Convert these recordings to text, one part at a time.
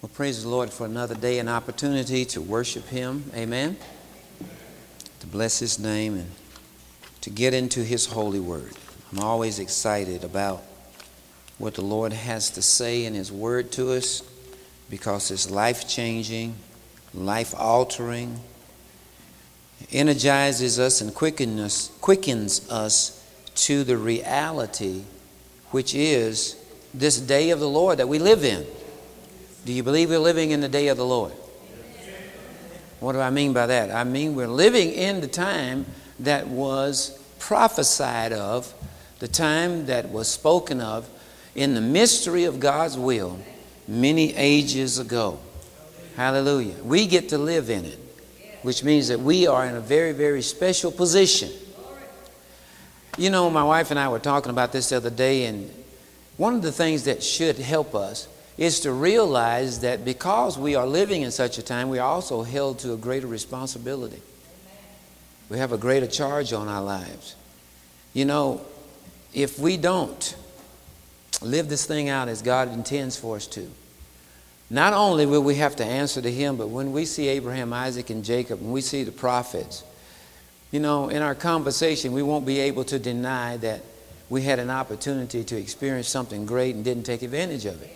Well, praise the Lord for another day and opportunity to worship Him. Amen. To bless His name and to get into His holy word. I'm always excited about what the Lord has to say in His word to us because it's life-changing, life-altering, energizes us and quickens us to the reality which is this day of the Lord that we live in. Do you believe we're living in the day of the Lord? What do I mean by that? I mean we're living in the time that was prophesied of, the time that was spoken of in the mystery of God's will many ages ago. Hallelujah. We get to live in it, which means that we are in a very, very special position. You know, my wife and I were talking about this the other day, and one of the things that should help us is to realize that because we are living in such a time, we are also held to a greater responsibility. We have a greater charge on our lives. You know, if we don't live this thing out as God intends for us to, not only will we have to answer to Him, but when we see Abraham, Isaac, and Jacob, when we see the prophets, you know, in our conversation, we won't be able to deny that we had an opportunity to experience something great and didn't take advantage of it.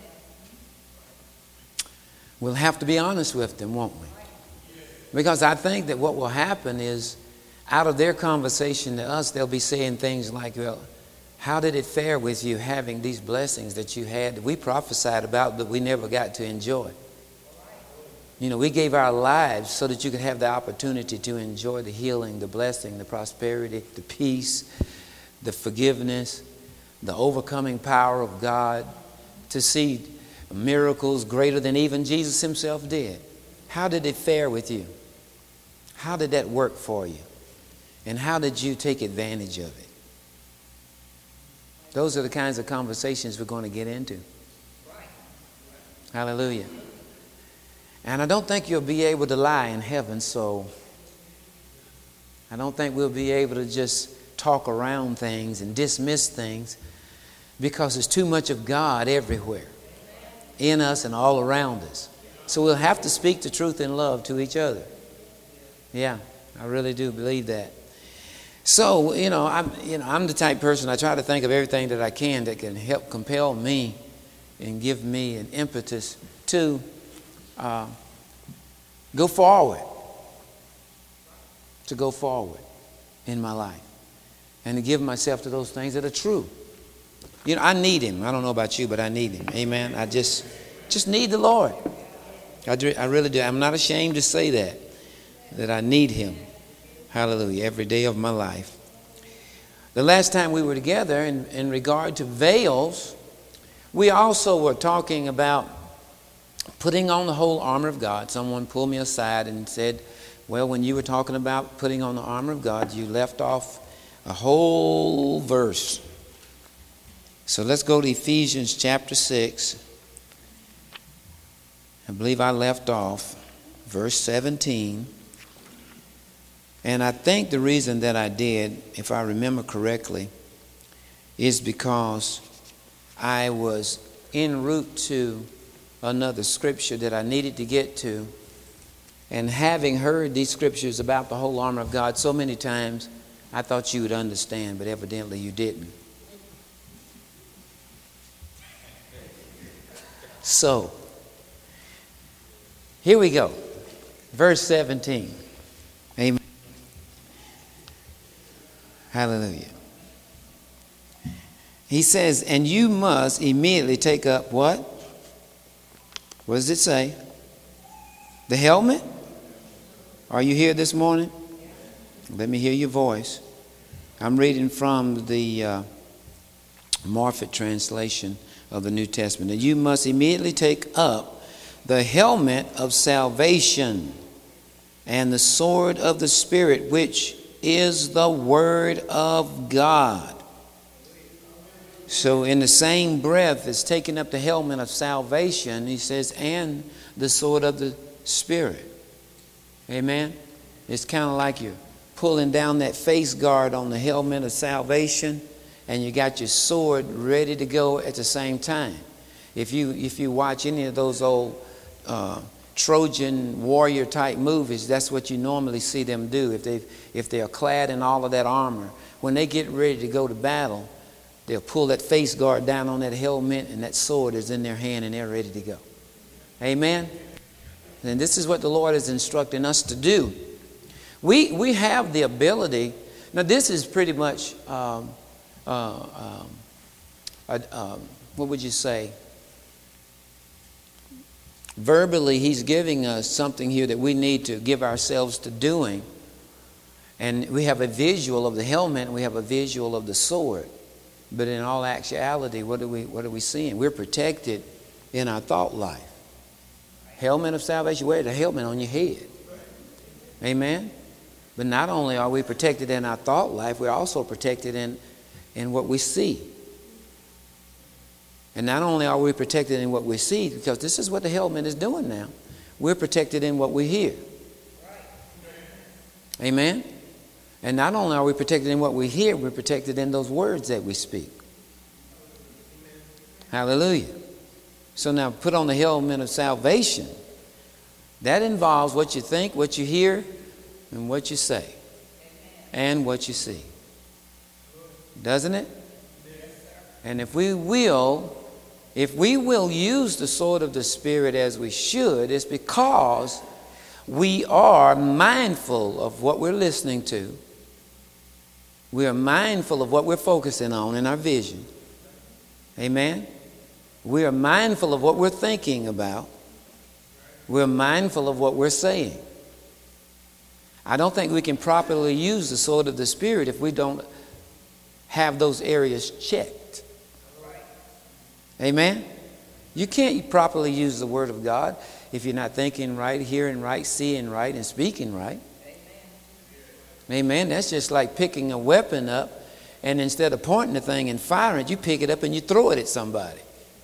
We'll have to be honest with them, won't we? Because I think that what will happen is, out of their conversation to us, they'll be saying things like, well, how did it fare with you having these blessings that you had that we prophesied about but we never got to enjoy? You know, we gave our lives so that you could have the opportunity to enjoy the healing, the blessing, the prosperity, the peace, the forgiveness, the overcoming power of God, to see miracles greater than even Jesus Himself did. How did it fare with you? How did that work for you? And how did you take advantage of it? Those are the kinds of conversations we're going to get into. Hallelujah. And I don't think you'll be able to lie in heaven, so I don't think we'll be able to just talk around things and dismiss things, because there's too much of God everywhere, in us and all around us. So we'll have to speak the truth in love to each other. Yeah, I really do believe that. So, I'm the type of person, I try to think of everything that I can that can help compel me and give me an impetus to go forward. To go forward in my life. And to give myself to those things that are true. You know, I need Him. I don't know about you, but I need Him. Amen. I just need the Lord. I really do. I'm not ashamed to say that I need Him. Hallelujah. Every day of my life. The last time we were together in regard to veils, we also were talking about putting on the whole armor of God. Someone pulled me aside and said, well, when you were talking about putting on the armor of God, you left off a whole verse. So let's go to Ephesians chapter 6. I believe I left off verse 17. And I think the reason that I did, if I remember correctly, is because I was en route to another scripture that I needed to get to. And having heard these scriptures about the whole armor of God so many times, I thought you would understand, but evidently you didn't. So, here we go. Verse 17. Amen. Hallelujah. He says, and you must immediately take up what? What does it say? The helmet? Are you here this morning? Let me hear your voice. I'm reading from the Morphet translation of the New Testament. And you must immediately take up the helmet of salvation and the sword of the Spirit, which is the Word of God. So in the same breath as taking up the helmet of salvation, he says, and the sword of the Spirit. Amen? It's kind of like you're pulling down that face guard on the helmet of salvation, and you got your sword ready to go at the same time. If you watch any of those old Trojan warrior type movies, that's what you normally see them do. If they are clad in all of that armor, when they get ready to go to battle, they'll pull that face guard down on that helmet, and that sword is in their hand, and they're ready to go. Amen? And this is what the Lord is instructing us to do. We have the ability. Now, this is pretty much, what would you say? Verbally, he's giving us something here that we need to give ourselves to doing. And we have a visual of the helmet, and we have a visual of the sword. But in all actuality, what are we seeing? We're protected in our thought life. Helmet of salvation, wear the helmet on your head. Amen? But not only are we protected in our thought life, we're also protected in what we see. And not only are we protected in what we see, because this is what the helmet is doing now. We're protected in what we hear. Amen? And not only are we protected in what we hear, we're protected in those words that we speak. Hallelujah. So now put on the helmet of salvation. That involves what you think, what you hear, and what you say. And what you see. Doesn't it? And if we will use the sword of the Spirit as we should, it's because we are mindful of what we're listening to. We are mindful of what we're focusing on in our vision. Amen? We are mindful of what we're thinking about. We're mindful of what we're saying. I don't think we can properly use the sword of the Spirit if we don't have those areas checked. Amen? You can't properly use the Word of God if you're not thinking right, hearing right, seeing right, and speaking right. Amen? That's just like picking a weapon up, and instead of pointing the thing and firing it, you pick it up and you throw it at somebody.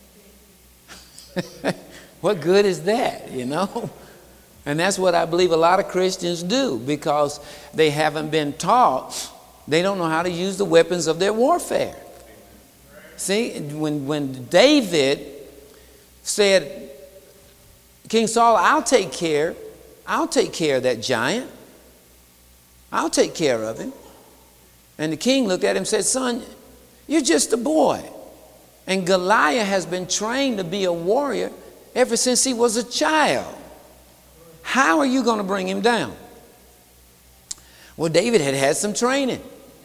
What good is that, you know? And that's what I believe a lot of Christians do, because they haven't been taught. They don't know how to use the weapons of their warfare. See, when David said, King Saul, I'll take care of that giant. I'll take care of him. And the king looked at him and said, son, you're just a boy. And Goliath has been trained to be a warrior ever since he was a child. How are you going to bring him down? Well, David had some training.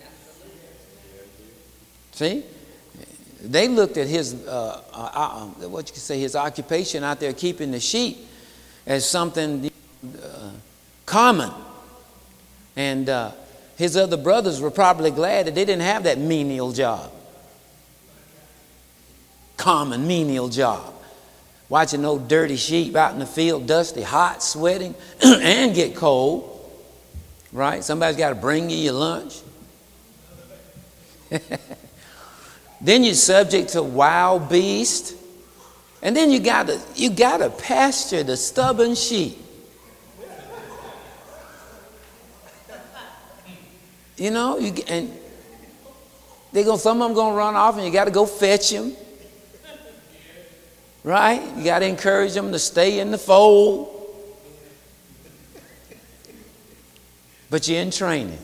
See? They looked at his, his occupation out there keeping the sheep as something common. And his other brothers were probably glad that they didn't have that menial job. Common, menial job. Watching those dirty sheep out in the field, dusty, hot, sweating, and get cold. Right? Somebody's got to bring you your lunch. Then you're subject to wild beasts. And then you gotta pasture the stubborn sheep. You know, and some of them gonna run off, and you got to go fetch them. Right? You got to encourage them to stay in the fold. But you're in training.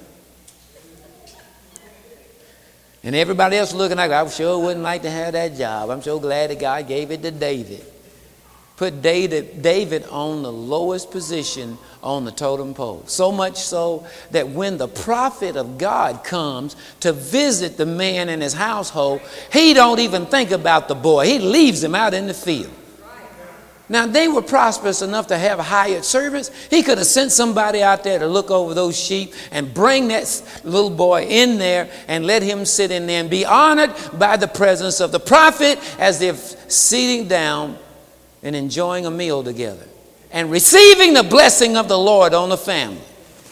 And everybody else looking like, I sure wouldn't like to have that job. I'm so glad that God gave it to David. Put David on the lowest position on the totem pole. So much so that when the prophet of God comes to visit the man in his household, he don't even think about the boy. He leaves him out in the field. Now, they were prosperous enough to have hired servants. He could have sent somebody out there to look over those sheep and bring that little boy in there and let him sit in there and be honored by the presence of the prophet as they're sitting down and enjoying a meal together and receiving the blessing of the Lord on the family.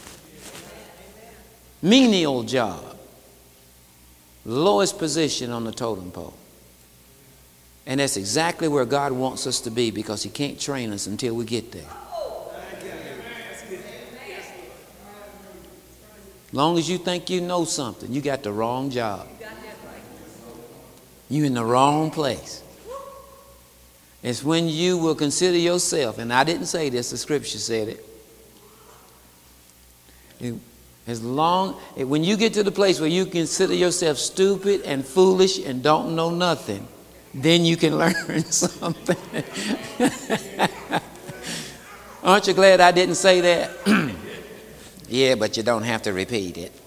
Menial job. Lowest position on the totem pole. And that's exactly where God wants us to be, because he can't train us until we get there. Long as you think you know something, you got the wrong job. You're in the wrong place. It's when you will consider yourself, and I didn't say this, the scripture said it. When you get to the place where you consider yourself stupid and foolish and don't know nothing, then you can learn something. Aren't you glad I didn't say that? Yeah, but you don't have to repeat it.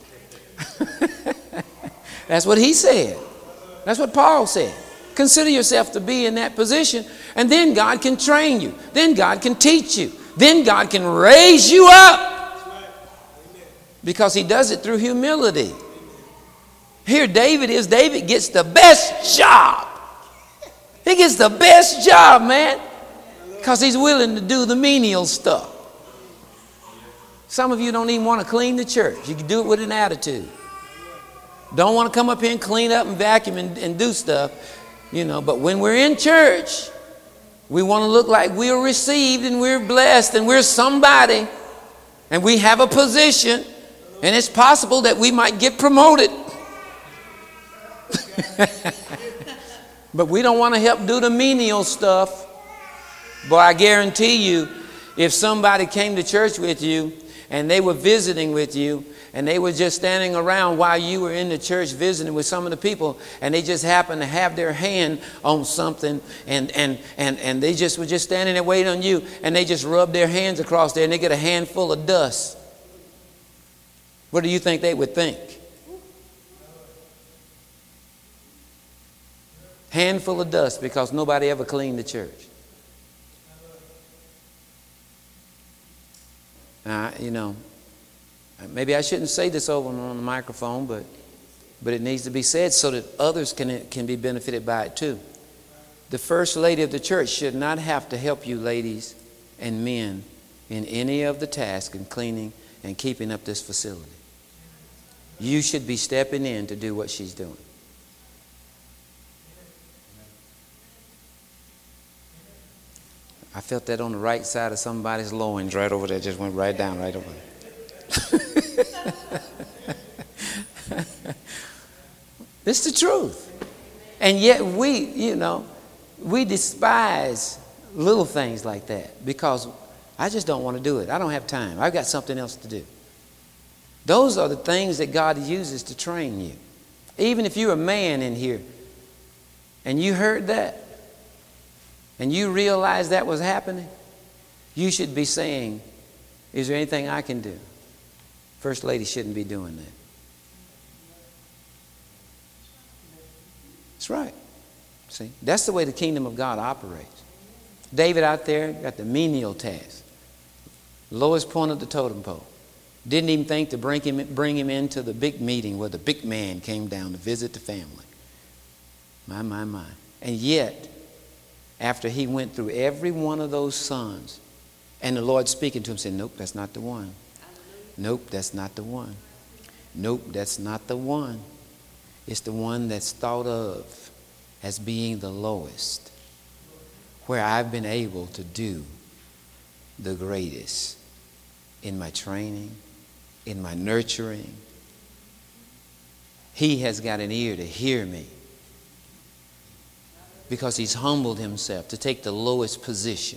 That's what he said. That's what Paul said. Consider yourself to be in that position, and then God can train you. Then God can teach you. Then God can raise you up. Because he does it through humility. Here David gets the best job. He gets the best job, man. Because he's willing to do the menial stuff. Some of you don't even want to clean the church. You can do it with an attitude. Don't want to come up here and clean up and vacuum and do stuff. But when we're in church, we want to look like we're received and we're blessed and we're somebody. And we have a position. And it's possible that we might get promoted. But we don't want to help do the menial stuff. But I guarantee you, if somebody came to church with you and they were visiting with you and they were just standing around while you were in the church visiting with some of the people, and they just happened to have their hand on something, and they just were just standing there waiting on you, and they just rubbed their hands across there and they get a handful of dust. What do you think they would think? Handful of dust, because nobody ever cleaned the church. Maybe I shouldn't say this over on the microphone, but it needs to be said so that others can be benefited by it too. The first lady of the church should not have to help you ladies and men in any of the tasks in cleaning and keeping up this facility. You should be stepping in to do what she's doing. I felt that on the right side of somebody's loins right over there. Just went right down, right over there. It's the truth. And yet we despise little things like that because I just don't want to do it. I don't have time. I've got something else to do. Those are the things that God uses to train you. Even if you're a man in here and you heard that and you realized that was happening, you should be saying, is there anything I can do? First lady shouldn't be doing that. That's right. See, that's the way the kingdom of God operates. David out there got the menial task, lowest point of the totem pole. Didn't even think to bring him into the big meeting where the big man came down to visit the family. My. And yet, after he went through every one of those sons, and the Lord speaking to him said, nope, that's not the one. Nope, that's not the one. Nope, that's not the one. It's the one that's thought of as being the lowest, where I've been able to do the greatest in my training, in my nurturing. He has got an ear to hear me because he's humbled himself to take the lowest position.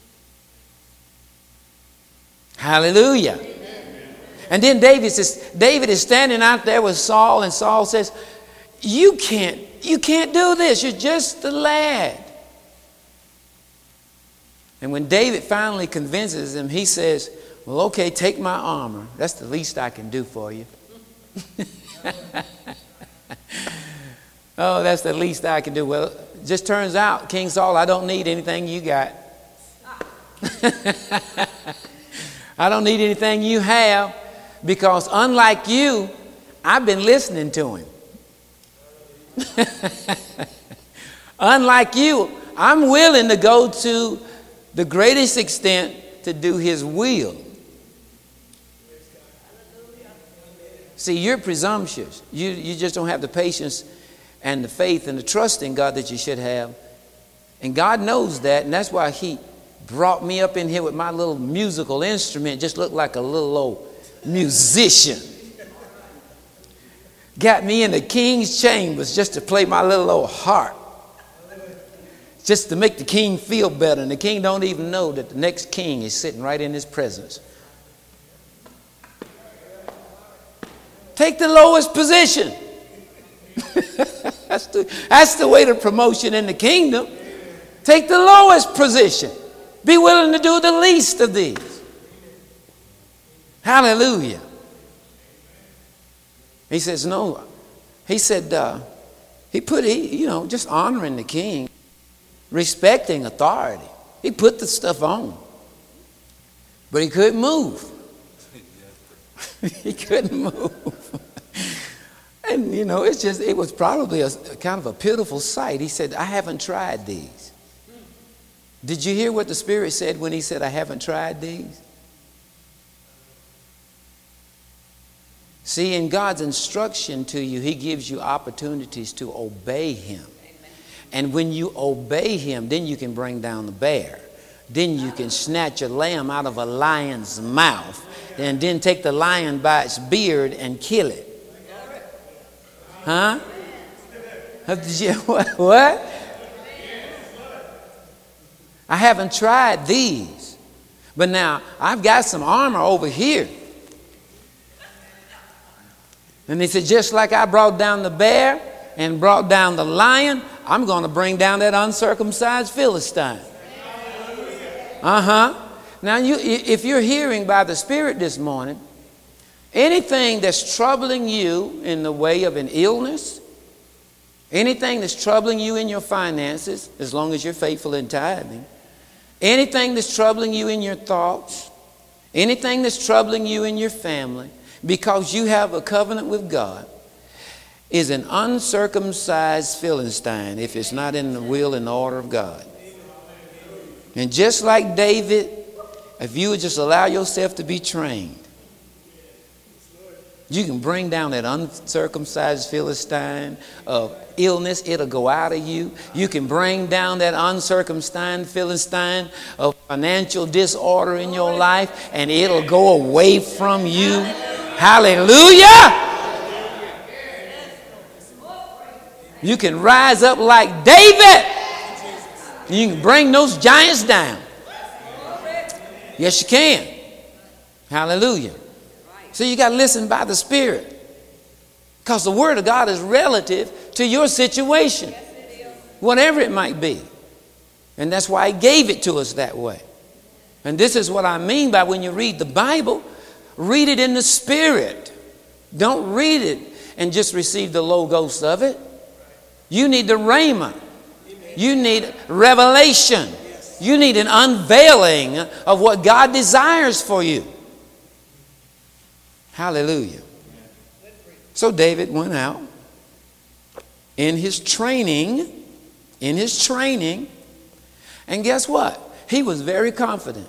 Hallelujah. Amen. And then David is standing out there with Saul, and Saul says, you can't do this. You're just a lad. And when David finally convinces him, he says, well, okay, take my armor. That's the least I can do for you. Oh, that's the least I can do. Well, it just turns out, King Saul, I don't need anything you got. I don't need anything you have, because unlike you, I've been listening to him. Unlike you, I'm willing to go to the greatest extent to do his will. See, you're presumptuous. You just don't have the patience and the faith and the trust in God that you should have. And God knows that, and that's why he brought me up in here with my little musical instrument. Just looked like a little old musician. Got me in the king's chambers just to play my little old harp. just to make the king feel better. And the king don't even know that the next king is sitting right in his presence. Take the lowest position. That's the way to promotion in the kingdom. Take the lowest position. Be willing to do the least of these. Hallelujah. He says, no. He said, just honoring the king, respecting authority. He put the stuff on. But he couldn't move. He couldn't move. And, it was probably a kind of a pitiful sight. He said, I haven't tried these. Did you hear what the Spirit said when he said, I haven't tried these? See, in God's instruction to you, he gives you opportunities to obey him. And when you obey him, then you can bring down the bear. Then you can snatch a lamb out of a lion's mouth. And then take the lion by its beard and kill it. Huh? What? I haven't tried these. But now, I've got some armor over here. And he said, just like I brought down the bear and brought down the lion, I'm going to bring down that uncircumcised Philistine. Now, if you're hearing by the Spirit this morning, anything that's troubling you in the way of an illness, anything that's troubling you in your finances, as long as you're faithful in tithing, anything that's troubling you in your thoughts, anything that's troubling you in your family, because you have a covenant with God, is an uncircumcised Philistine if it's not in the will and the order of God. And just like David, if you would just allow yourself to be trained, you can bring down that uncircumcised Philistine of illness. It'll go out of you. You can bring down that uncircumcised Philistine of financial disorder in your life, and it'll go away from you. Hallelujah! You can rise up like David. You can bring those giants down. Yes, you can. Hallelujah. So you got to listen by the Spirit. Because the Word of God is relative to your situation. Whatever it might be. And that's why He gave it to us that way. And this is what I mean by when you read the Bible, read it in the Spirit. Don't read it and just receive the logos of it. You need the rhema. You need revelation. You need an unveiling of what God desires for you. Hallelujah. So David went out in his training, and guess what? He was very confident.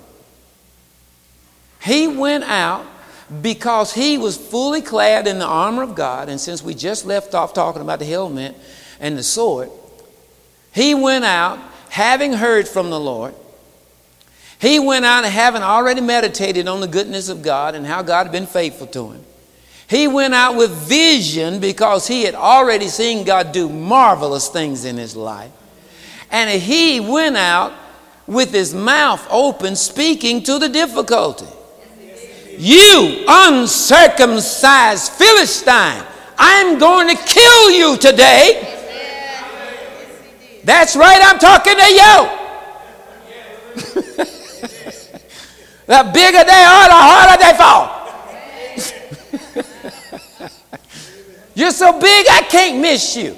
He went out because he was fully clad in the armor of God, and since we just left off talking about the helmet and the sword, he went out having heard from the Lord. He went out and having already meditated on the goodness of God and how God had been faithful to him. He went out with vision because he had already seen God do marvelous things in his life. And he went out with his mouth open, speaking to the difficulty. You uncircumcised Philistine, I'm going to kill you today. That's right, I'm talking to you. The bigger they are, the harder they fall. You're so big, I can't miss you.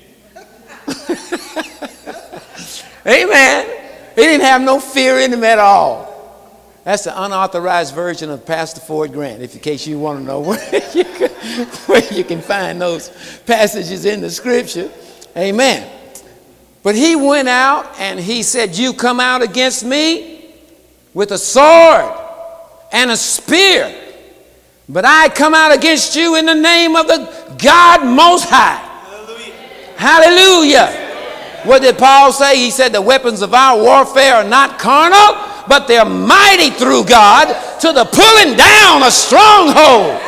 Amen. He didn't have no fear in him at all. That's the unauthorized version of Pastor Ford Grant, in case you want to know where you can find those passages in the Scripture. Amen. But he went out and he said, you come out against me with a sword and a spear, but I come out against you in the name of the God Most High. Hallelujah. Hallelujah. What did Paul say? He said the weapons of our warfare are not carnal, but they're mighty through God to the pulling down of strongholds.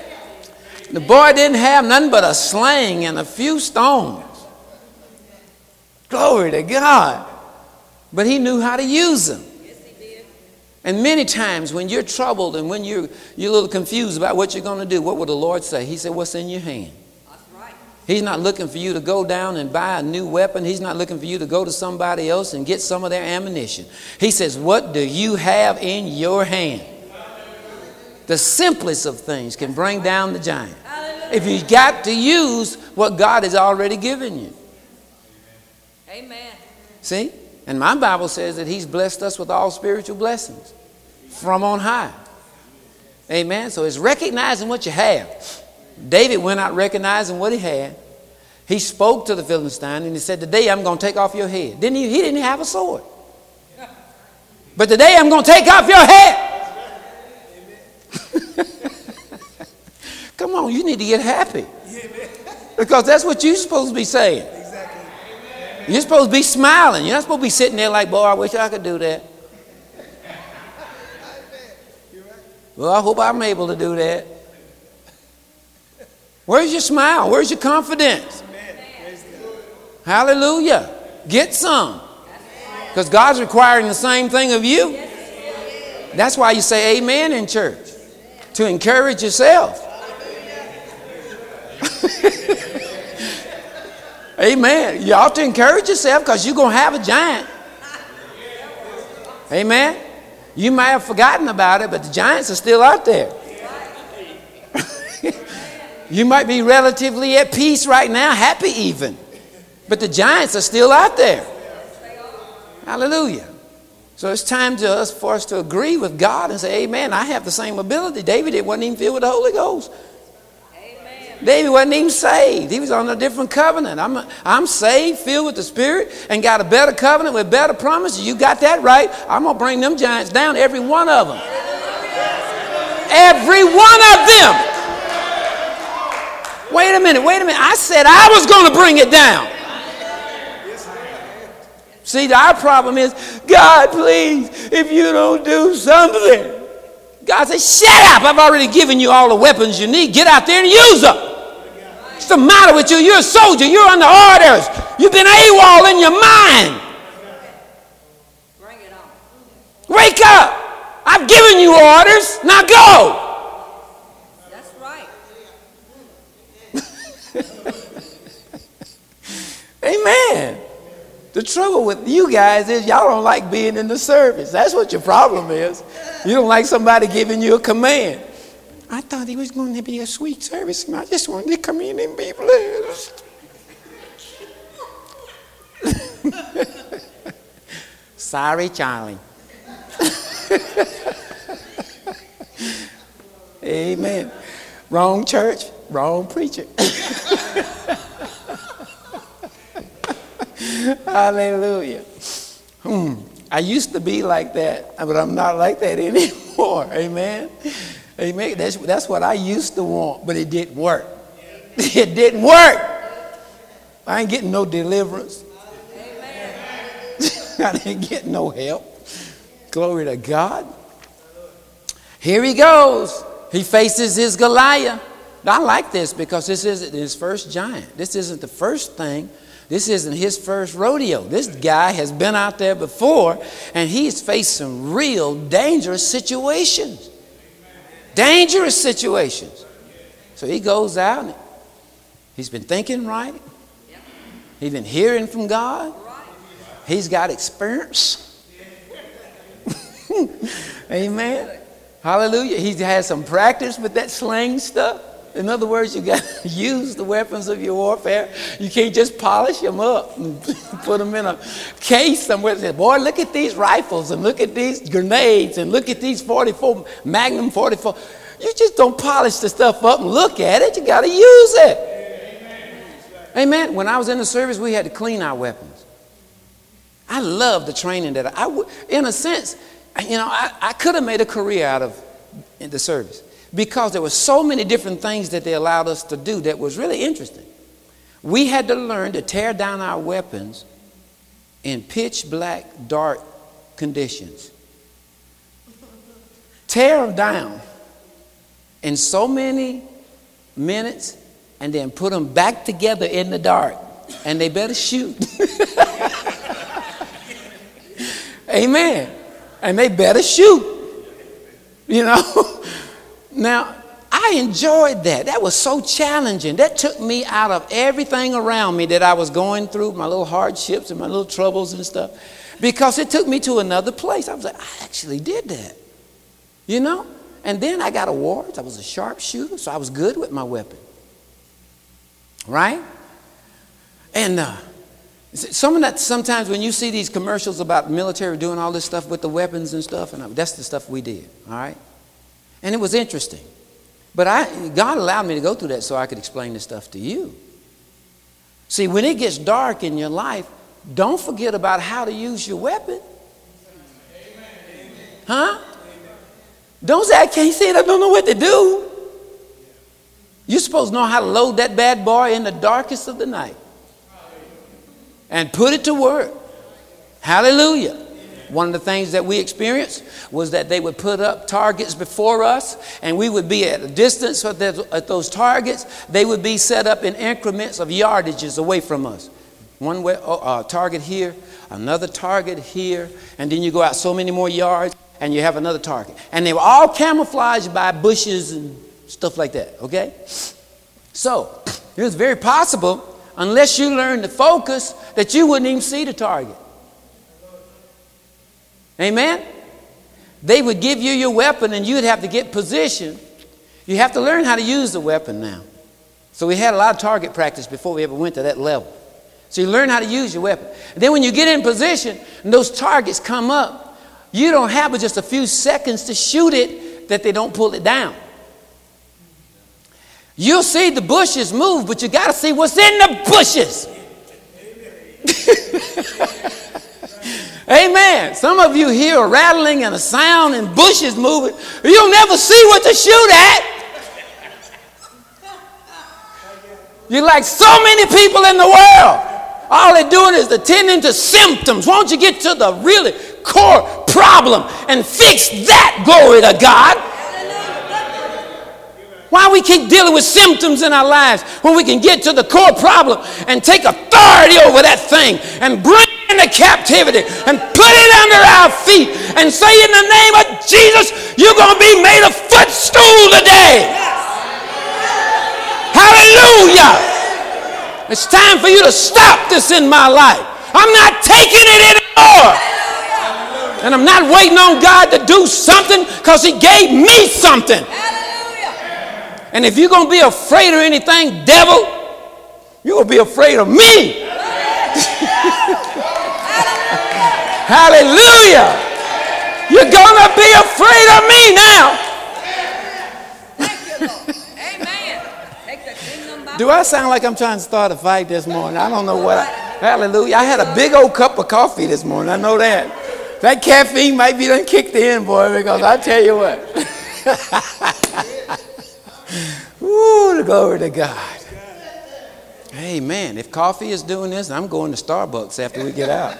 The boy didn't have nothing but a sling and a few stones. Glory to God. But he knew how to use them. Yes, he did. And many times when you're troubled and when you're a little confused about what you're going to do, what will the Lord say? He said, what's in your hand? That's right. He's not looking for you to go down and buy a new weapon. He's not looking for you to go to somebody else and get some of their ammunition. He says, what do you have in your hand? The simplest of things can bring down the giant. If you got to use what God has already given you. Amen. See? And my Bible says that he's blessed us with all spiritual blessings from on high. Amen. So it's recognizing what you have. David went out recognizing what he had. He spoke to the Philistine and he said, today I'm going to take off your head. He didn't have a sword. But today I'm going to take off your head. Come on, you need to get happy. Because that's what you're supposed to be saying. You're supposed to be smiling. You're not supposed to be sitting there like, boy, I wish I could do that. Well, I hope I'm able to do that. Where's your smile? Where's your confidence? Hallelujah. Get some. Because God's requiring the same thing of you. That's why you say amen in church. To encourage yourself. Amen. You ought to encourage yourself because you're going to have a giant. Amen. You might have forgotten about it, but the giants are still out there. You might be relatively at peace right now, happy even. But the giants are still out there. Hallelujah. So it's time for us to agree with God and say, amen, I have the same ability. David wasn't even filled with the Holy Ghost. David wasn't even saved. He was on a different covenant. I'm saved, filled with the Spirit, and got a better covenant with better promises. You got that right. I'm going to bring them giants down, every one of them. Every one of them. Wait a minute. I said I was going to bring it down. See, our problem is, God, please, if you don't do something. God said, shut up. I've already given you all the weapons you need. Get out there and use them. What's the matter with you? You're a soldier. You're under orders. You've been AWOL in your mind. Bring it on. Wake up. I've given you orders. Now go. That's right. Amen. The trouble with you guys is y'all don't like being in the service. That's what your problem is. You don't like somebody giving you a command. I thought he was going to be a sweet service, and I just wanted to come in and be blessed. Sorry, Charlie. Amen. Wrong church, wrong preacher. Hallelujah. I used to be like that, but I'm not like that anymore. Amen. Amen. That's what I used to want, but it didn't work. It didn't work. I ain't getting no deliverance. Amen. I didn't get no help. Glory to God. Here he goes. He faces his Goliath. I like this because this isn't his first giant. This isn't the first thing. This isn't his first rodeo. This guy has been out there before, and he's faced some real dangerous situations. Dangerous situations. So he goes out, and he's been thinking right. He's been hearing from God. He's got experience. Amen. Hallelujah. He's had some practice with that sling stuff. In other words, you got to use the weapons of your warfare. You can't just polish them up and put them in a case somewhere and say, boy, look at these rifles and look at these grenades and look at these 44, Magnum 44. You just don't polish the stuff up and look at it. You got to use it. Amen. When I was in the service, we had to clean our weapons. I love the training that in a sense, I could have made a career out of in the service. Because there were so many different things that they allowed us to do that was really interesting. We had to learn to tear down our weapons in pitch black, dark conditions. Tear them down in so many minutes and then put them back together in the dark. And they better shoot. Amen. And they better shoot. You know. Now, I enjoyed that. That was so challenging. That took me out of everything around me that I was going through, my little hardships and my little troubles and stuff, because it took me to another place. I was like, I actually did that. You know. And then I got awards. I was a sharpshooter, so I was good with my weapon. Right? And some of that, sometimes when you see these commercials about the military doing all this stuff with the weapons and stuff, and that's the stuff we did, all right? And it was interesting. But God allowed me to go through that so I could explain this stuff to you. See, when it gets dark in your life, don't forget about how to use your weapon. Huh? Don't say, I can't see it, I don't know what to do. You're supposed to know how to load that bad boy in the darkest of the night and put it to work. Hallelujah. One of the things that we experienced was that they would put up targets before us, and we would be at a distance at those targets. They would be set up in increments of yardages away from us. One target here, another target here, and then you go out so many more yards and you have another target. And they were all camouflaged by bushes and stuff like that, okay? So it was very possible, unless you learn to focus, that you wouldn't even see the target. Amen? They would give you your weapon and you'd have to get position. You have to learn how to use the weapon now. So we had a lot of target practice before we ever went to that level. So you learn how to use your weapon. And then when you get in position and those targets come up, you don't have but just a few seconds to shoot it that they don't pull it down. You'll see the bushes move, but you got to see what's in the bushes. Amen. Some of you hear a rattling and a sound and bushes moving. You'll never see what to shoot at. You're like so many people in the world. All they're doing is attending to symptoms. Won't you get to the really core problem and fix that? Glory to God. Why we keep dealing with symptoms in our lives when we can get to the core problem and take authority over that thing and bring it into captivity and put it under our feet and say, in the name of Jesus, you're going to be made a footstool today. Hallelujah. It's time for you to stop this in my life. I'm not taking it anymore. And I'm not waiting on God to do something because he gave me something. And if you're going to be afraid of anything, devil, you're going to be afraid of me. Hallelujah. You're going to be afraid of me now. Amen. Take the kingdom by. Do I sound like I'm trying to start a fight this morning? I don't know what. Hallelujah. I had a big old cup of coffee this morning. I know that. That caffeine might be done kicked in, boy, because I tell you what. Ooh, glory to God. Amen. If coffee is doing this, I'm going to Starbucks after we get out.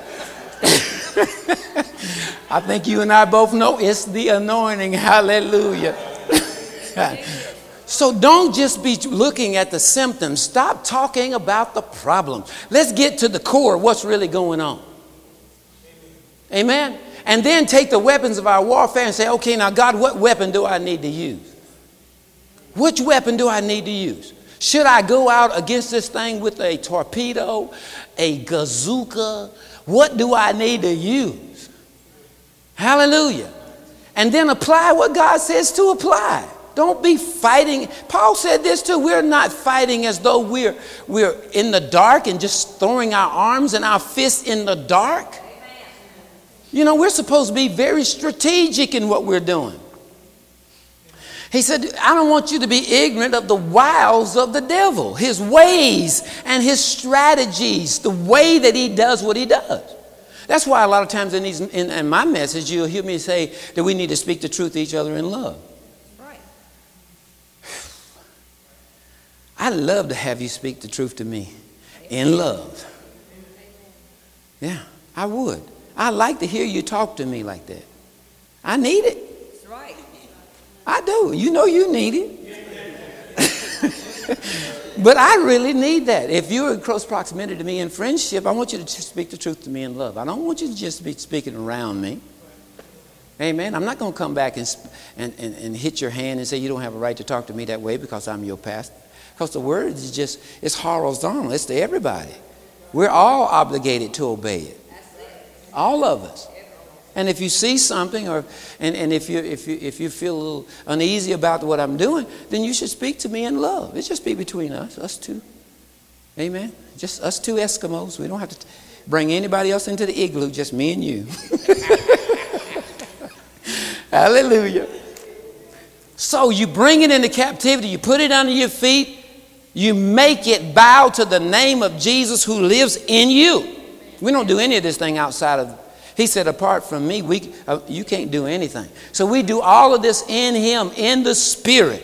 I think you and I both know it's the anointing. Hallelujah. So don't just be looking at the symptoms. Stop talking about the problem. Let's get to the core of what's really going on. Amen. And then take the weapons of our warfare and say, okay, now God, what weapon do I need to use? Which weapon do I need to use? Should I go out against this thing with a torpedo, a bazooka? What do I need to use? Hallelujah. And then apply what God says to apply. Don't be fighting. Paul said this too. We're not fighting as though we're in the dark and just throwing our arms and our fists in the dark. You know, we're supposed to be very strategic in what we're doing. He said, I don't want you to be ignorant of the wiles of the devil, his ways and his strategies, the way that he does what he does. That's why a lot of times in my message, you'll hear me say that we need to speak the truth to each other in love. Right. I'd love to have you speak the truth to me in love. Yeah, I would. I'd like to hear you talk to me like that. I need it. That's right. I do. You know you need it. But I really need that. If you're in close proximity to me in friendship, I want you to speak the truth to me in love. I don't want you to just be speaking around me. Amen. I'm not going to come back and hit your hand and say you don't have a right to talk to me that way because I'm your pastor. Because the word is just, it's horizontal. It's to everybody. We're all obligated to obey it. All of us. And if you see something and if you feel a little uneasy about what I'm doing, then you should speak to me in love. It just be between us two. Amen. Just us two Eskimos. We don't have to bring anybody else into the igloo, just me and you. Hallelujah. So you bring it into captivity, you put it under your feet, you make it bow to the name of Jesus who lives in you. We don't do any of this thing outside of, he said, apart from me, you can't do anything. So we do all of this in him, in the Spirit.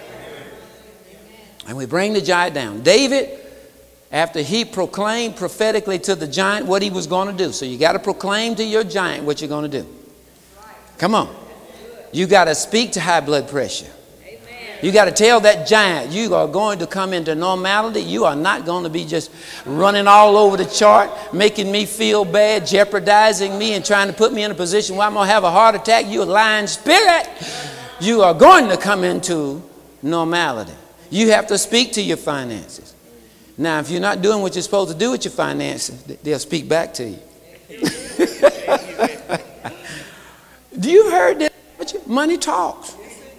And we bring the giant down. David, after he proclaimed prophetically to the giant what he was going to do. So you got to proclaim to your giant what you're going to do. Come on. You got to speak to high blood pressure. You got to tell that giant you are going to come into normality. You are not going to be just running all over the chart, making me feel bad, jeopardizing me and trying to put me in a position where I'm going to have a heart attack. You a lying spirit. You are going to come into normality. You have to speak to your finances. Now, if you're not doing what you're supposed to do with your finances, they'll speak back to you. Do you heard that? Money talks.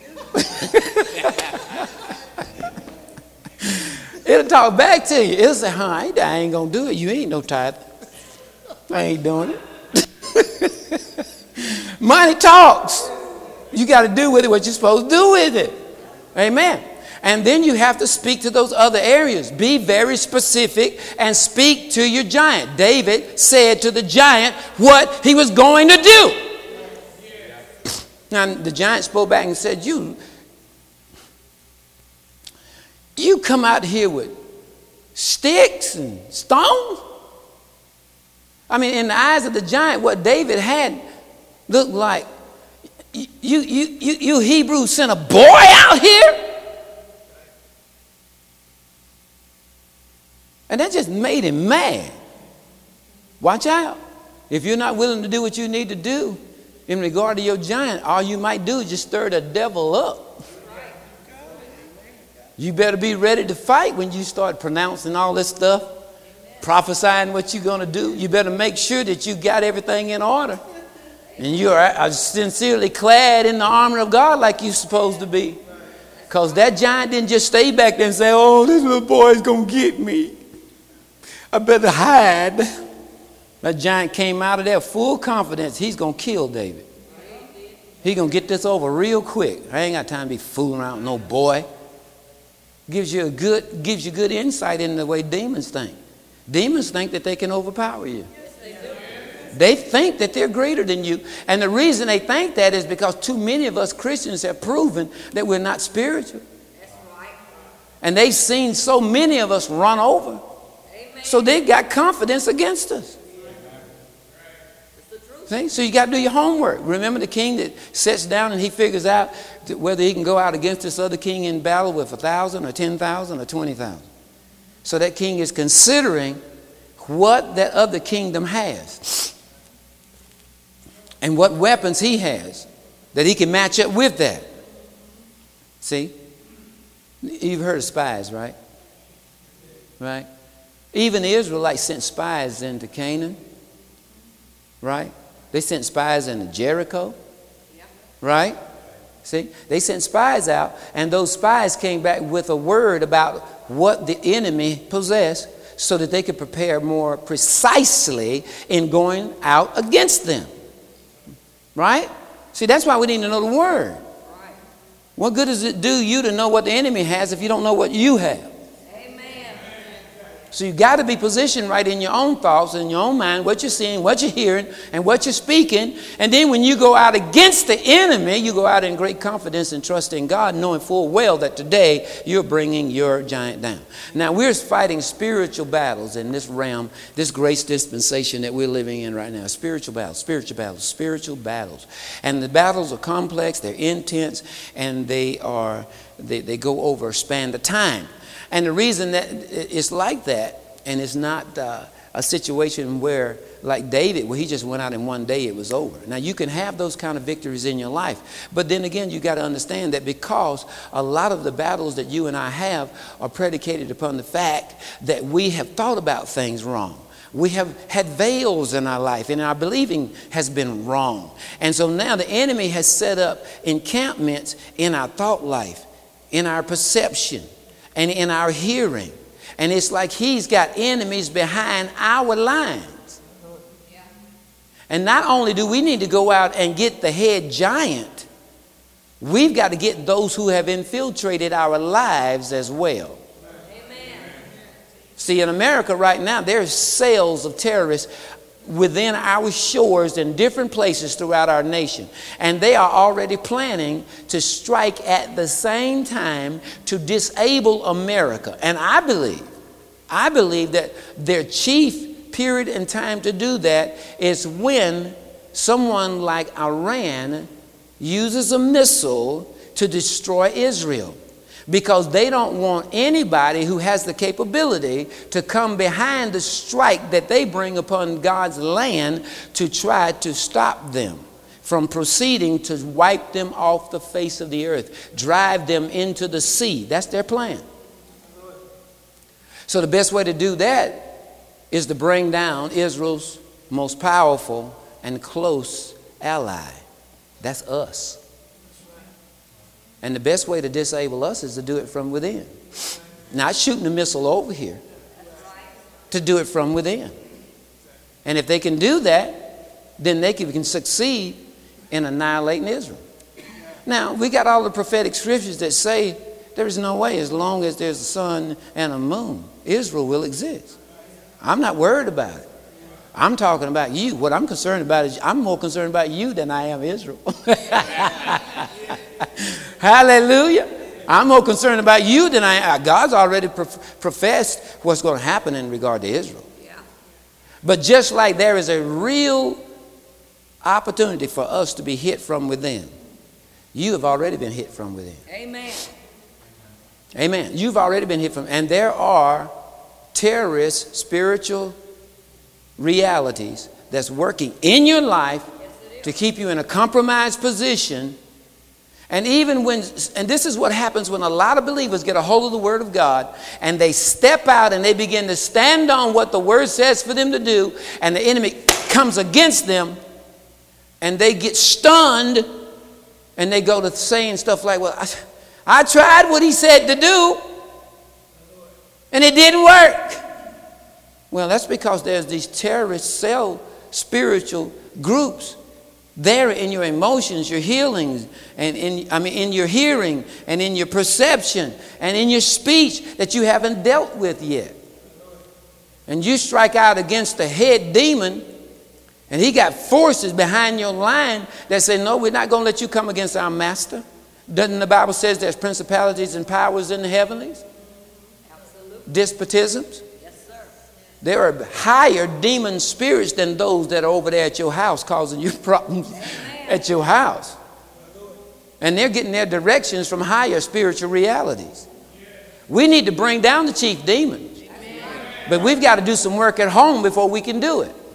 It'll talk back to you. It'll say, I ain't going to do it. You ain't no tithe. I ain't doing it. Money talks. You got to do with it what you're supposed to do with it. Amen. And then you have to speak to those other areas. Be very specific and speak to your giant. David said to the giant what he was going to do. Now, the giant spoke back and said, you come out here with sticks and stones? I mean, in the eyes of the giant, what David had looked like, you Hebrews sent a boy out here? And that just made him mad. Watch out. If you're not willing to do what you need to do in regard to your giant, all you might do is just stir the devil up. You better be ready to fight when you start pronouncing all this stuff, prophesying what you're going to do. You better make sure that you got everything in order. And you are sincerely clad in the armor of God like you're supposed to be. Because that giant didn't just stay back there and say, oh, this little boy's going to get me. I better hide. That giant came out of there full confidence. He's going to kill David. He's going to get this over real quick. I ain't got time to be fooling around with no boy. Gives you good insight in the way demons think. Demons think that they can overpower you. They think that they're greater than you. And the reason they think that is because too many of us Christians have proven that we're not spiritual. And they've seen so many of us run over. So they've got confidence against us. See? So you got to do your homework. Remember the king that sits down and he figures out whether he can go out against this other king in battle with 1,000 or 10,000 or 20,000. So that king is considering what that other kingdom has and what weapons he has that he can match up with that. See? You've heard of spies, right? Right? Even the Israelites sent spies into Canaan. Right? They sent spies into Jericho. Right? See? They sent spies out, and those spies came back with a word about what the enemy possessed so that they could prepare more precisely in going out against them. Right? See, that's why we need to know the word. What good does it do you to know what the enemy has if you don't know what you have? So you got to be positioned right in your own thoughts, in your own mind, what you're seeing, what you're hearing, and what you're speaking. And then when you go out against the enemy, you go out in great confidence and trust in God, knowing full well that today you're bringing your giant down. Now, we're fighting spiritual battles in this realm, this grace dispensation that we're living in right now. Spiritual battles, spiritual battles, spiritual battles. And the battles are complex, they're intense, and they are they go over a span of time. And the reason that it's like that, and it's not a situation where, like David, where he just went out in one day, it was over. Now, you can have those kind of victories in your life. But then again, you got to understand that because a lot of the battles that you and I have are predicated upon the fact that we have thought about things wrong. We have had veils in our life, and our believing has been wrong. And so now the enemy has set up encampments in our thought life, in our perception, and in our hearing. And it's like he's got enemies behind our lines. And not only do we need to go out and get the head giant, we've got to get those who have infiltrated our lives as well. See, in America right now, there's cells of terrorists within our shores in different places throughout our nation. And they are already planning to strike at the same time to disable America. And I believe that their chief period and time to do that is when someone like Iran uses a missile to destroy Israel. Because they don't want anybody who has the capability to come behind the strike that they bring upon God's land to try to stop them from proceeding to wipe them off the face of the earth, drive them into the sea. That's their plan. So the best way to do that is to bring down Israel's most powerful and close ally. That's us. And the best way to disable us is to do it from within. Not shooting a missile over here. To do it from within. And if they can do that, then they can succeed in annihilating Israel. Now, we got all the prophetic scriptures that say there is no way, as long as there's a sun and a moon, Israel will exist. I'm not worried about it. I'm talking about you. What I'm concerned about is I'm more concerned about you than I am Israel. Hallelujah. I'm more concerned about you than I am. God's already professed what's going to happen in regard to Israel. Yeah. But just like there is a real opportunity for us to be hit from within, you have already been hit from within. Amen. Amen. You've already been hit from, and there are terrorist spiritual realities that's working in your life to keep you in a compromised position. And even when, and this is what happens when a lot of believers get a hold of the Word of God and they step out and they begin to stand on what the Word says for them to do, and the enemy comes against them and they get stunned and they go to saying stuff like, well, I tried what he said to do and it didn't work. Well, that's because there's these terrorist cell spiritual groups there in your emotions, your healings, and in your hearing and in your perception and in your speech that you haven't dealt with yet. And you strike out against the head demon, and he got forces behind your line that say, no, we're not going to let you come against our master. Doesn't the Bible says there's principalities and powers in the heavenlies? Absolutely. Despotisms? There are higher demon spirits than those that are over there at your house causing you problems at your house. And they're getting their directions from higher spiritual realities. We need to bring down the chief demons. But we've got to do some work at home before we can do it.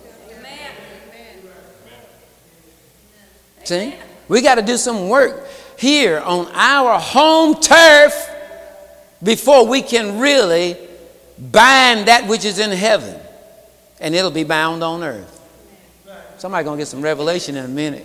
See? We got to do some work here on our home turf before we can really bind that which is in heaven, and it'll be bound on earth. Somebody's going to get some revelation in a minute.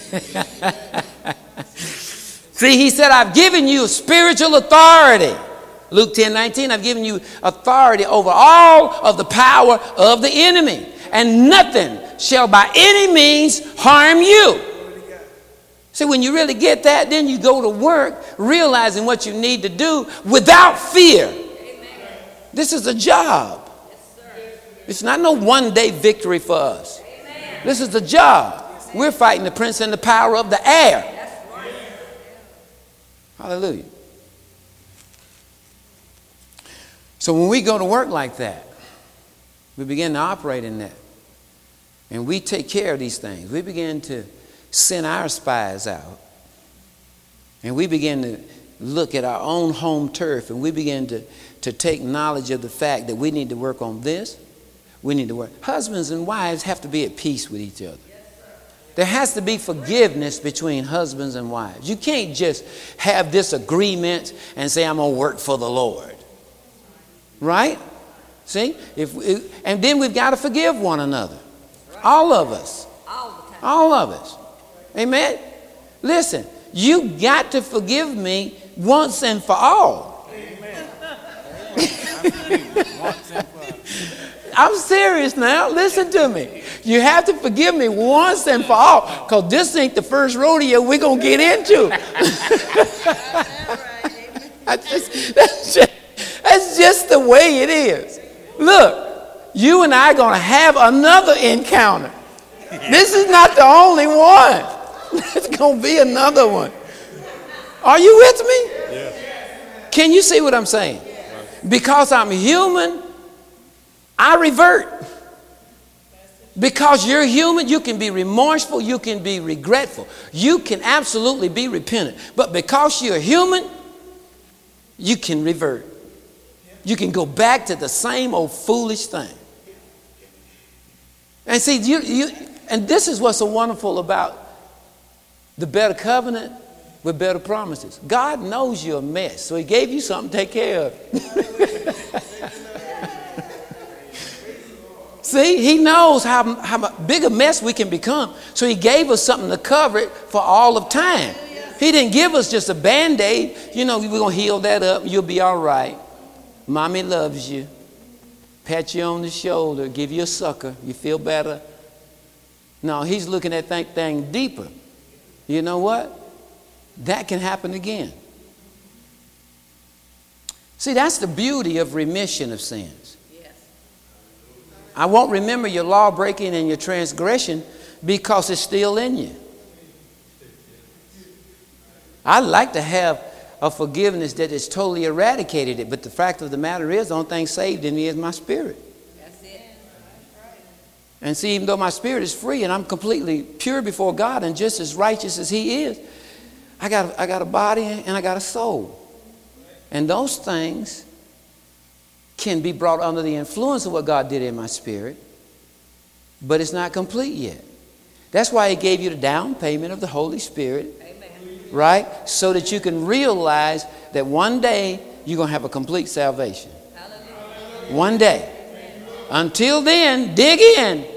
See, he said, I've given you spiritual authority. Luke 10:19, I've given you authority over all of the power of the enemy, and nothing shall by any means harm you. See, when you really get that, then you go to work realizing what you need to do without fear. This is a job. It's not no one-day victory for us. This is a job. We're fighting the prince and the power of the air. Hallelujah. So when we go to work like that, we begin to operate in that. And we take care of these things. We begin to send our spies out. And we begin to look at our own home turf and we begin to take knowledge of the fact that we need to work on this, we need to work. Husbands and wives have to be at peace with each other. There has to be forgiveness between husbands and wives. You can't just have this agreement and say, I'm going to work for the Lord. Right? See? And then we've got to forgive one another. All of us. All of us. Amen? Listen, you got to forgive me once and for all. Amen. I'm serious now. Listen to me. You have to forgive me once and for all, because this ain't the first rodeo we're going to get into. That's just the way it is. Look, you and I are going to have another encounter. This is not the only one. There's going to be another one. Are you with me? Yes. Can you see what I'm saying? Because I'm human, I revert. Because you're human, you can be remorseful, you can be regretful, you can absolutely be repentant. But because you're human, you can revert. You can go back to the same old foolish thing. And see, and this is what's so wonderful about the better covenant with better promises. God knows you're a mess, so he gave you something to take care of. See, he knows how big a mess we can become. So he gave us something to cover it for all of time. He didn't give us just a Band-Aid. You know, we're going to heal that up. You'll be all right. Mommy loves you. Pat you on the shoulder. Give you a sucker. You feel better. No, he's looking at that thing deeper. You know what? That can happen again. See, that's the beauty of remission of sins. I won't remember your law breaking and your transgression because it's still in you. I'd like to have a forgiveness that has totally eradicated it, but the fact of the matter is, the only thing saved in me is my spirit. That's it. And see, even though my spirit is free and I'm completely pure before God and just as righteous as he is, I got a body and I got a soul. And those things can be brought under the influence of what God did in my spirit, but it's not complete yet. That's why he gave you the down payment of the Holy Spirit. Amen. Right? So that you can realize that one day you're going to have a complete salvation. Hallelujah. One day. Until then, dig in.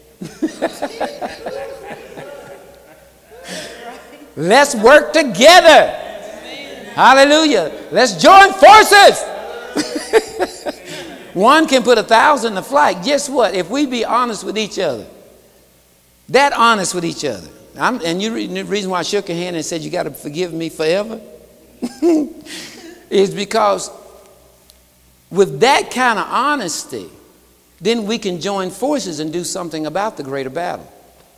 Let's work together. Hallelujah. Let's join forces. One can put 1,000 to flight. Guess what? If we be honest with each other, that honest with each other. And the reason why I shook your hand and said you got to forgive me forever is because with that kind of honesty, then we can join forces and do something about the greater battle.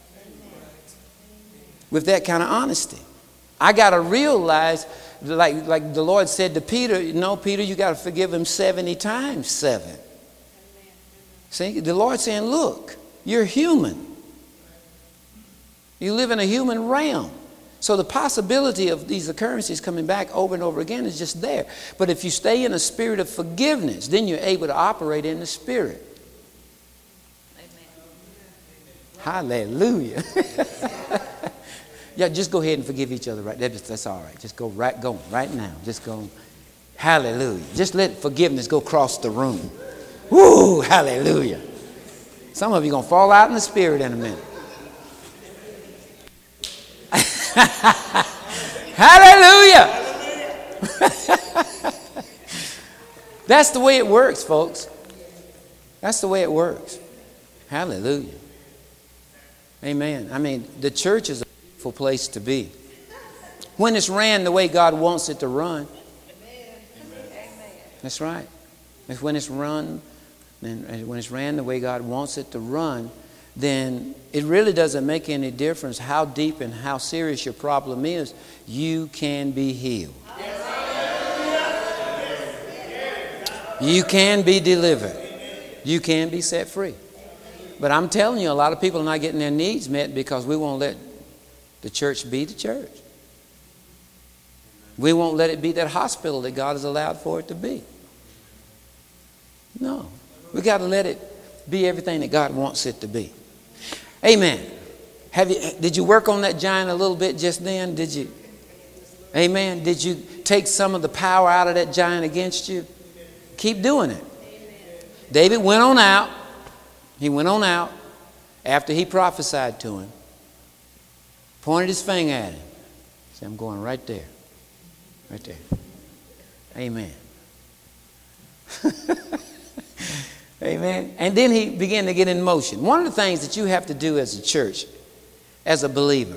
With that kind of honesty. I got to realize, like the Lord said to Peter, no, Peter, you got to forgive him 70 times 7. See, the Lord's saying, look, you're human. You live in a human realm. So the possibility of these occurrences coming back over and over again is just there. But if you stay in a spirit of forgiveness, then you're able to operate in the spirit. Hallelujah. Yeah, just go ahead and forgive each other. Right, that's all right. Just go right now. Just go. Hallelujah. Just let forgiveness go across the room. Woo, hallelujah. Some of you are going to fall out in the spirit in a minute. Hallelujah. That's the way it works, folks. That's the way it works. Hallelujah. Amen. I mean, the church is a beautiful place to be. When it's ran the way God wants it to run. That's right. If when it's run, and when it's ran the way God wants it to run, then it really doesn't make any difference how deep and how serious your problem is. You can be healed. You can be delivered. You can be set free. But I'm telling you, a lot of people are not getting their needs met because we won't let the church be the church. We won't let it be that hospital that God has allowed for it to be. No. We got to let it be everything that God wants it to be. Amen. Did you work on that giant a little bit just then? Did you? Amen. Did you take some of the power out of that giant against you? Keep doing it. David went on out. He went on out after he prophesied to him. Pointed his finger at him. Said, I'm going right there. Right there. Amen. Amen. And then he began to get in motion. One of the things that you have to do as a church, as a believer,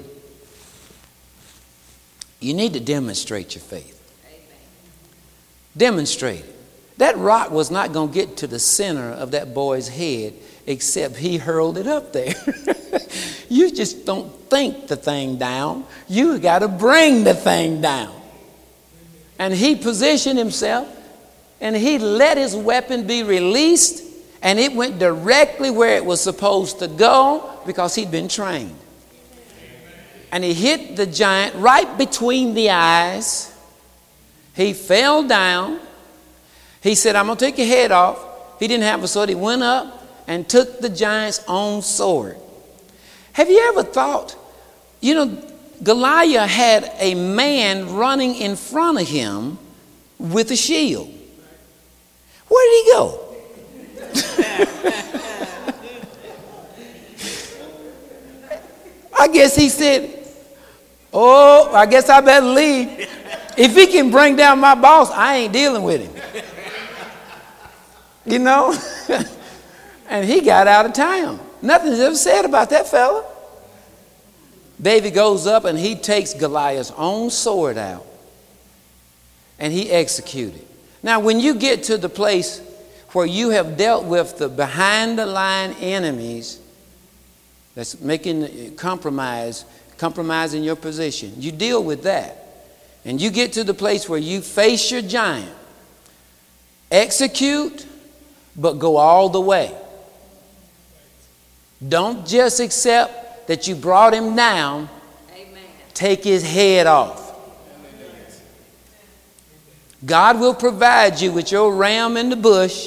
you need to demonstrate your faith. Amen. Demonstrate it. That rock was not going to get to the center of that boy's head except he hurled it up there. You just don't think the thing down. You got to bring the thing down. And he positioned himself and he let his weapon be released, and it went directly where it was supposed to go because he'd been trained. And he hit the giant right between the eyes. He fell down. He said, I'm going to take your head off. He didn't have a sword. He went up and took the giant's own sword. Have you ever thought, Goliath had a man running in front of him with a shield. Where did he go? I guess he said, I guess I better leave. If he can bring down my boss, I ain't dealing with him. And he got out of town. Nothing's ever said about that fella. David goes up and he takes Goliath's own sword out and he executed. Now, when you get to the place where you have dealt with the behind the line enemies that's making compromising your position, you deal with that. And you get to the place where you face your giant. Execute, but go all the way. Don't just accept that you brought him down. Amen. Take his head off. God will provide you with your ram in the bush.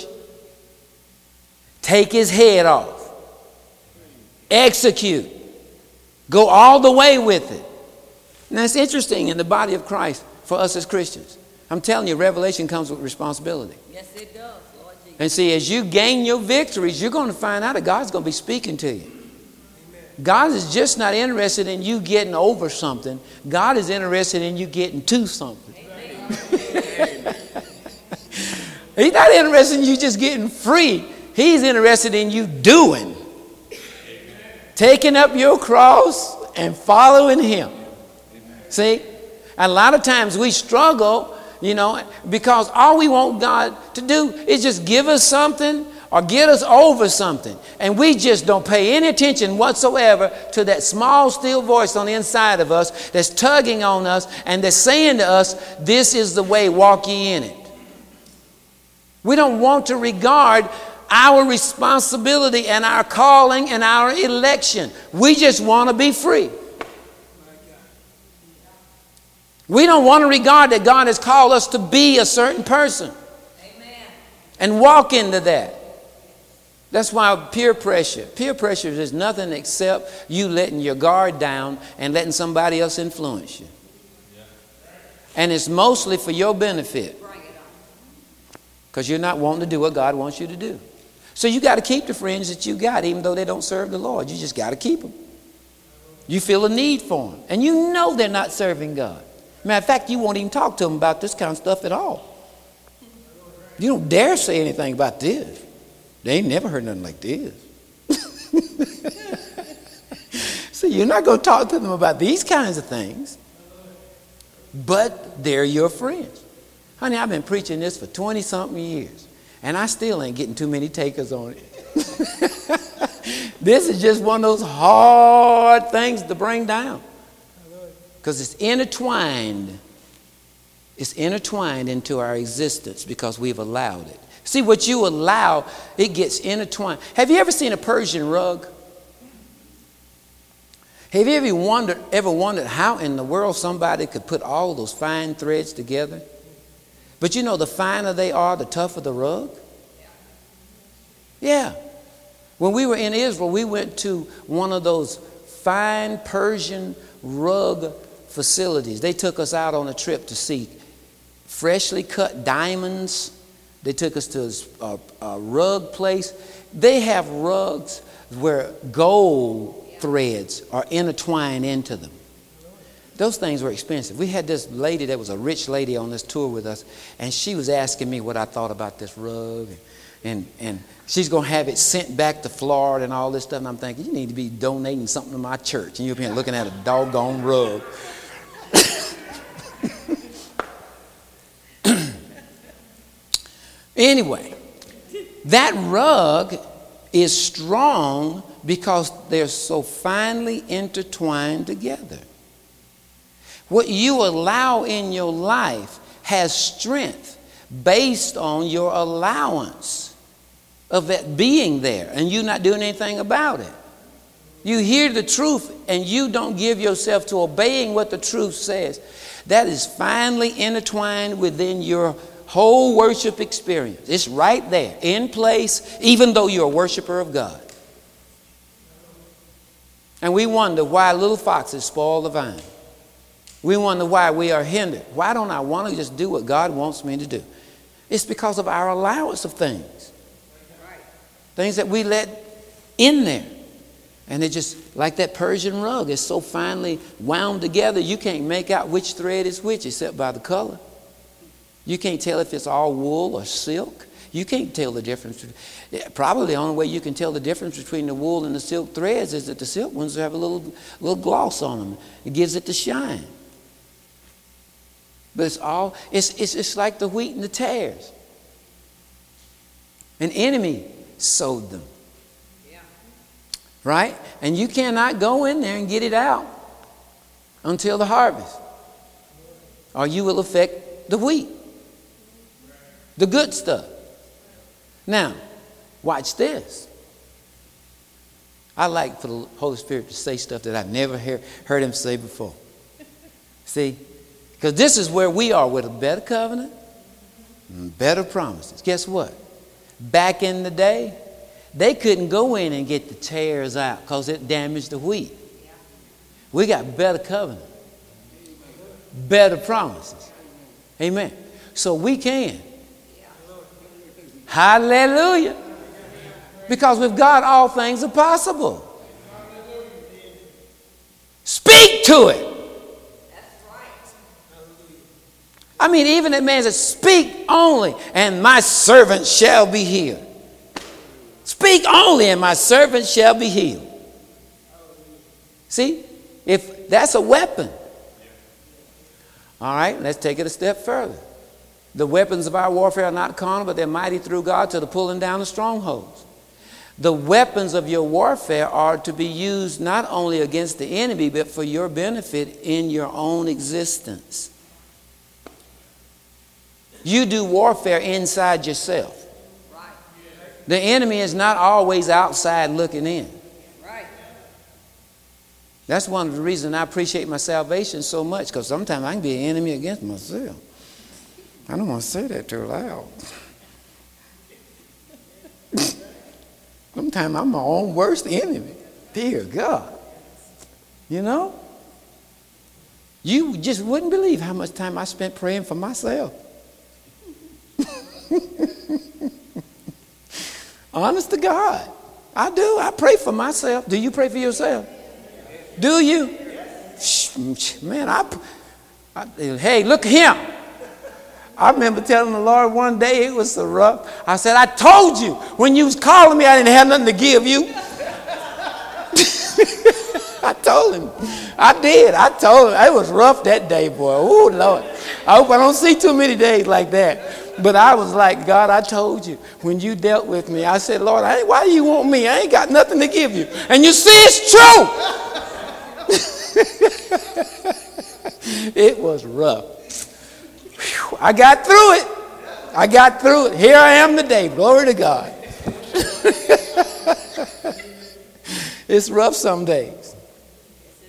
Take his head off. Execute. Go all the way with it. Now it's interesting in the body of Christ for us as Christians. I'm telling you, revelation comes with responsibility. Yes, it does, Lord Jesus. And see, as you gain your victories, you're going to find out that God's going to be speaking to you. God is just not interested in you getting over something. God is interested in you getting to something. He's not interested in you just getting free. He's interested in you doing. Taking up your cross and following him. See? A lot of times we struggle, because all we want God to do is just give us something or get us over something. And we just don't pay any attention whatsoever to that small, still voice on the inside of us that's tugging on us and that's saying to us, this is the way, walk ye in it. We don't want to regard our responsibility and our calling and our election. We just want to be free. We don't want to regard that God has called us to be a certain person. Amen. And walk into that. That's why peer pressure is nothing except you letting your guard down and letting somebody else influence you. And it's mostly for your benefit. Because you're not wanting to do what God wants you to do. So you got to keep the friends that you got, even though they don't serve the Lord. You just got to keep them. You feel a need for them. And you know they're not serving God. Matter of fact, you won't even talk to them about this kind of stuff at all. You don't dare say anything about this. They ain't never heard nothing like this. So you're not going to talk to them about these kinds of things. But they're your friends. Honey, I've been preaching this for 20-something years. And I still ain't getting too many takers on it. This is just one of those hard things to bring down. Because it's intertwined. It's intertwined into our existence because we've allowed it. See, what you allow, it gets intertwined. Have you ever seen a Persian rug? Have you ever wondered how in the world somebody could put all those fine threads together? But you know, the finer they are, the tougher the rug. Yeah. When we were in Israel, we went to one of those fine Persian rug facilities. They took us out on a trip to see freshly cut diamonds. They took us to a rug place. They have rugs where gold threads are intertwined into them. Those things were expensive. We had this lady that was a rich lady on this tour with us, and she was asking me what I thought about this rug. And she's going to have it sent back to Florida and all this stuff. And I'm thinking, you need to be donating something to my church. And you're here looking at a doggone rug. Anyway, that rug is strong because they're so finely intertwined together. What you allow in your life has strength based on your allowance of that being there and you not doing anything about it. You hear the truth and you don't give yourself to obeying what the truth says. That is finely intertwined within your whole worship experience. It's right there in place, even though you're a worshiper of God. And we wonder why little foxes spoil the vine. We wonder why we are hindered. Why don't I want to just do what God wants me to do? It's because of our allowance of things. Things that we let in there. And it just, like that Persian rug, it's so finely wound together, you can't make out which thread is which except by the color. You can't tell if it's all wool or silk. You can't tell the difference. Probably the only way you can tell the difference between the wool and the silk threads is that the silk ones have a little gloss on them. It gives it the shine. But it's like the wheat and the tares. An enemy sowed them. Yeah. Right? And you cannot go in there and get it out until the harvest. Or you will affect the wheat. The good stuff. Now, watch this. I like for the Holy Spirit to say stuff that I've never heard him say before. See? Because this is where we are with a better covenant and better promises. Guess what? Back in the day, they couldn't go in and get the tares out because it damaged the wheat. We got better covenant. Better promises. Amen. So we can. Hallelujah. Because with God, all things are possible. Speak to it. I mean, even that man says, speak only, and my servant shall be healed. Speak only, and my servant shall be healed. See, if that's a weapon. All right, let's take it a step further. The weapons of our warfare are not carnal, but they're mighty through God to the pulling down of strongholds. The weapons of your warfare are to be used not only against the enemy, but for your benefit in your own existence. You do warfare inside yourself. The enemy is not always outside looking in. That's one of the reasons I appreciate my salvation so much, because sometimes I can be an enemy against myself. I don't want to say that too loud. Sometimes I'm my own worst enemy. Dear God. You know? You just wouldn't believe how much time I spent praying for myself. Honest to God. I do. I pray for myself. Do you pray for yourself? Do you? Man, hey, look at him. I remember telling the Lord one day, it was so rough. I said, I told you when you was calling me, I didn't have nothing to give you. I told him. I did. I told him. It was rough that day, boy. Oh, Lord. I hope I don't see too many days like that. But I was like, God, I told you when you dealt with me. I said, Lord, why do you want me? I ain't got nothing to give you. And you see, it's true. It was rough. Whew, I got through it. I got through it. Here I am today. Glory to God. It's rough some days.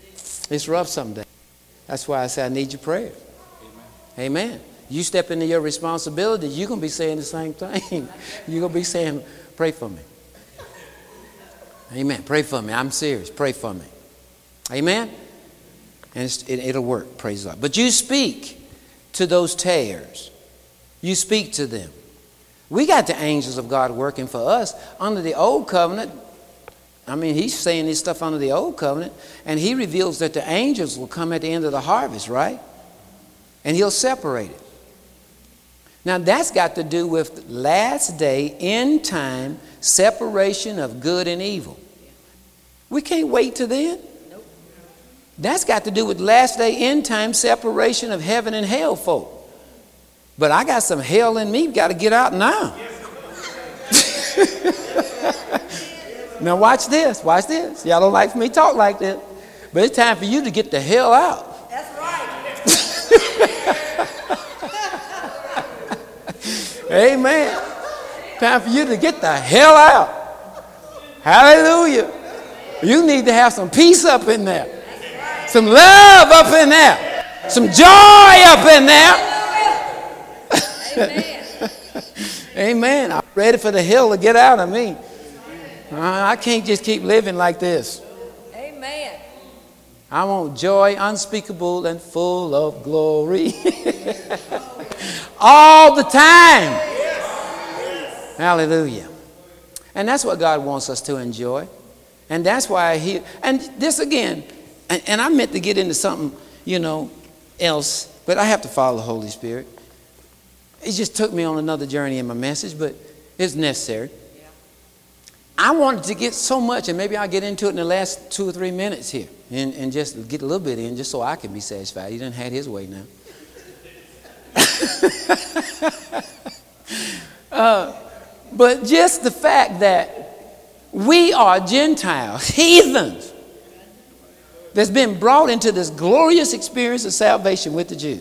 It's rough some days. That's why I say I need your prayer. Amen. You step into your responsibility, you're going to be saying the same thing. You're going to be saying, pray for me. Amen. Pray for me. I'm serious. Pray for me. Amen. And it'll work. Praise God. But you speak to those tares. You speak to them. We got the angels of God working for us under the old covenant. I mean, he's saying this stuff under the old covenant, and he reveals that the angels will come at the end of the harvest, right? And he'll separate it. Now, that's got to do with last day, end time, separation of good and evil. We can't wait till then. Nope. That's got to do with last day, end time, separation of heaven and hell folk. But I got some hell in me, got to get out now. Now watch this, watch this. Y'all don't like for me to talk like this. But it's time for you to get the hell out. That's right. Amen. Time for you to get the hell out. Hallelujah. You need to have some peace up in there. Some love up in there. Some joy up in there. Amen. Amen. I'm ready for the hell to get out of me. I can't just keep living like this. Amen. I want joy unspeakable and full of glory. All the time. Hallelujah. And that's what God wants us to enjoy. And that's why and this again, and I meant to get into something, else, but I have to follow the Holy Spirit. It just took me on another journey in my message, but it's necessary. Yeah. I wanted to get so much, and maybe I'll get into it in the last 2 or 3 minutes here, and just get a little bit in, just so I can be satisfied. He done had his way now. But just the fact that we are Gentiles, heathens, that's been brought into this glorious experience of salvation with the Jews.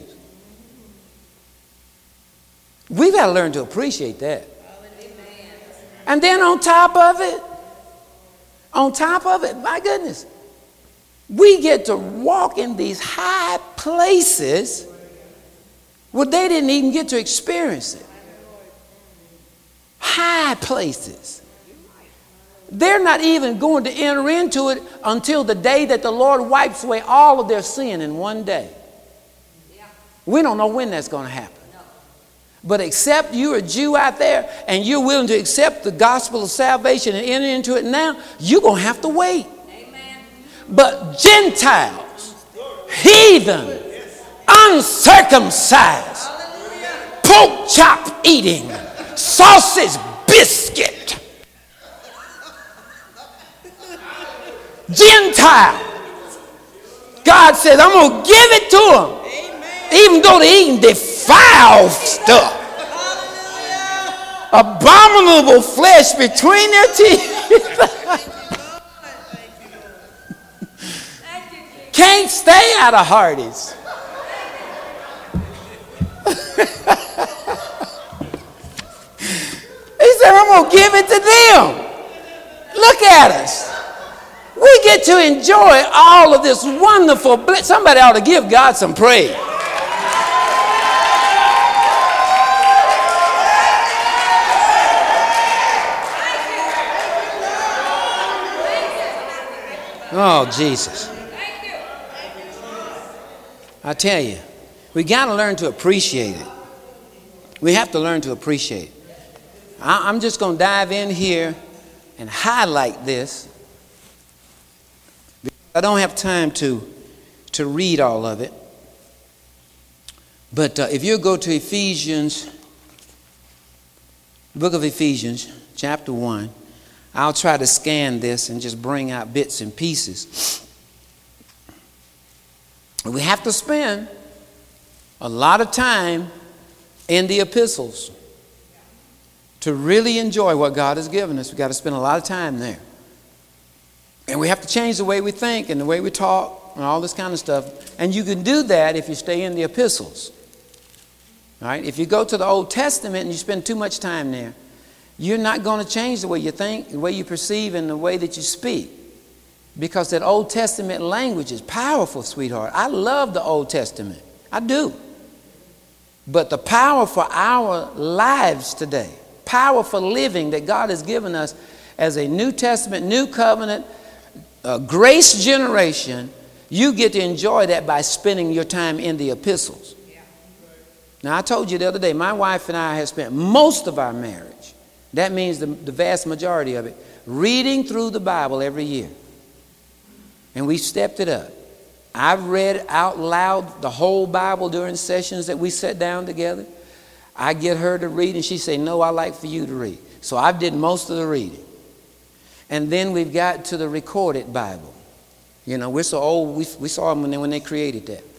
We've got to learn to appreciate that. And then on top of it, my goodness, we get to walk in these high places where they didn't even get to experience it. High places. They're not even going to enter into it until the day that the Lord wipes away all of their sin in one day. We don't know when that's going to happen. But except you're a Jew out there and you're willing to accept the gospel of salvation and enter into it now, you're going to have to wait. Amen. But Gentiles, heathen, uncircumcised, pork chop eating, sausage biscuit, Gentile, God says, I'm going to give it to them. Even though they're eating defiled stuff. Abominable flesh between their teeth. Can't stay out of Hardee's. He said, I'm going to give it to them. Look at us. We get to enjoy all of this wonderful bliss. Somebody ought to give God some praise. Oh, Jesus. I tell you, we got to learn to appreciate it. We have to learn to appreciate it. I'm just going to dive in here and highlight this. I don't have time to read all of it. But if you go to Ephesians, the book of Ephesians, chapter 1, I'll try to scan this and just bring out bits and pieces. We have to spend a lot of time in the epistles to really enjoy what God has given us. We've got to spend a lot of time there. And we have to change the way we think and the way we talk and all this kind of stuff. And you can do that if you stay in the epistles. All right? If you go to the Old Testament and you spend too much time there, you're not going to change the way you think, the way you perceive, and the way that you speak. Because that Old Testament language is powerful, sweetheart. I love the Old Testament. I do. But the power for our lives today, power for living that God has given us as a New Testament, New Covenant, grace generation, you get to enjoy that by spending your time in the epistles. Now, I told you the other day, my wife and I have spent most of our marriage, that means the vast majority of it, reading through the Bible every year. And we stepped it up. I've read out loud the whole Bible during sessions that we sat down together. I get her to read, and she say, no, I like for you to read. So I did most of the reading. And then we've got to the recorded Bible. You know, we're so old, we saw them when they created that.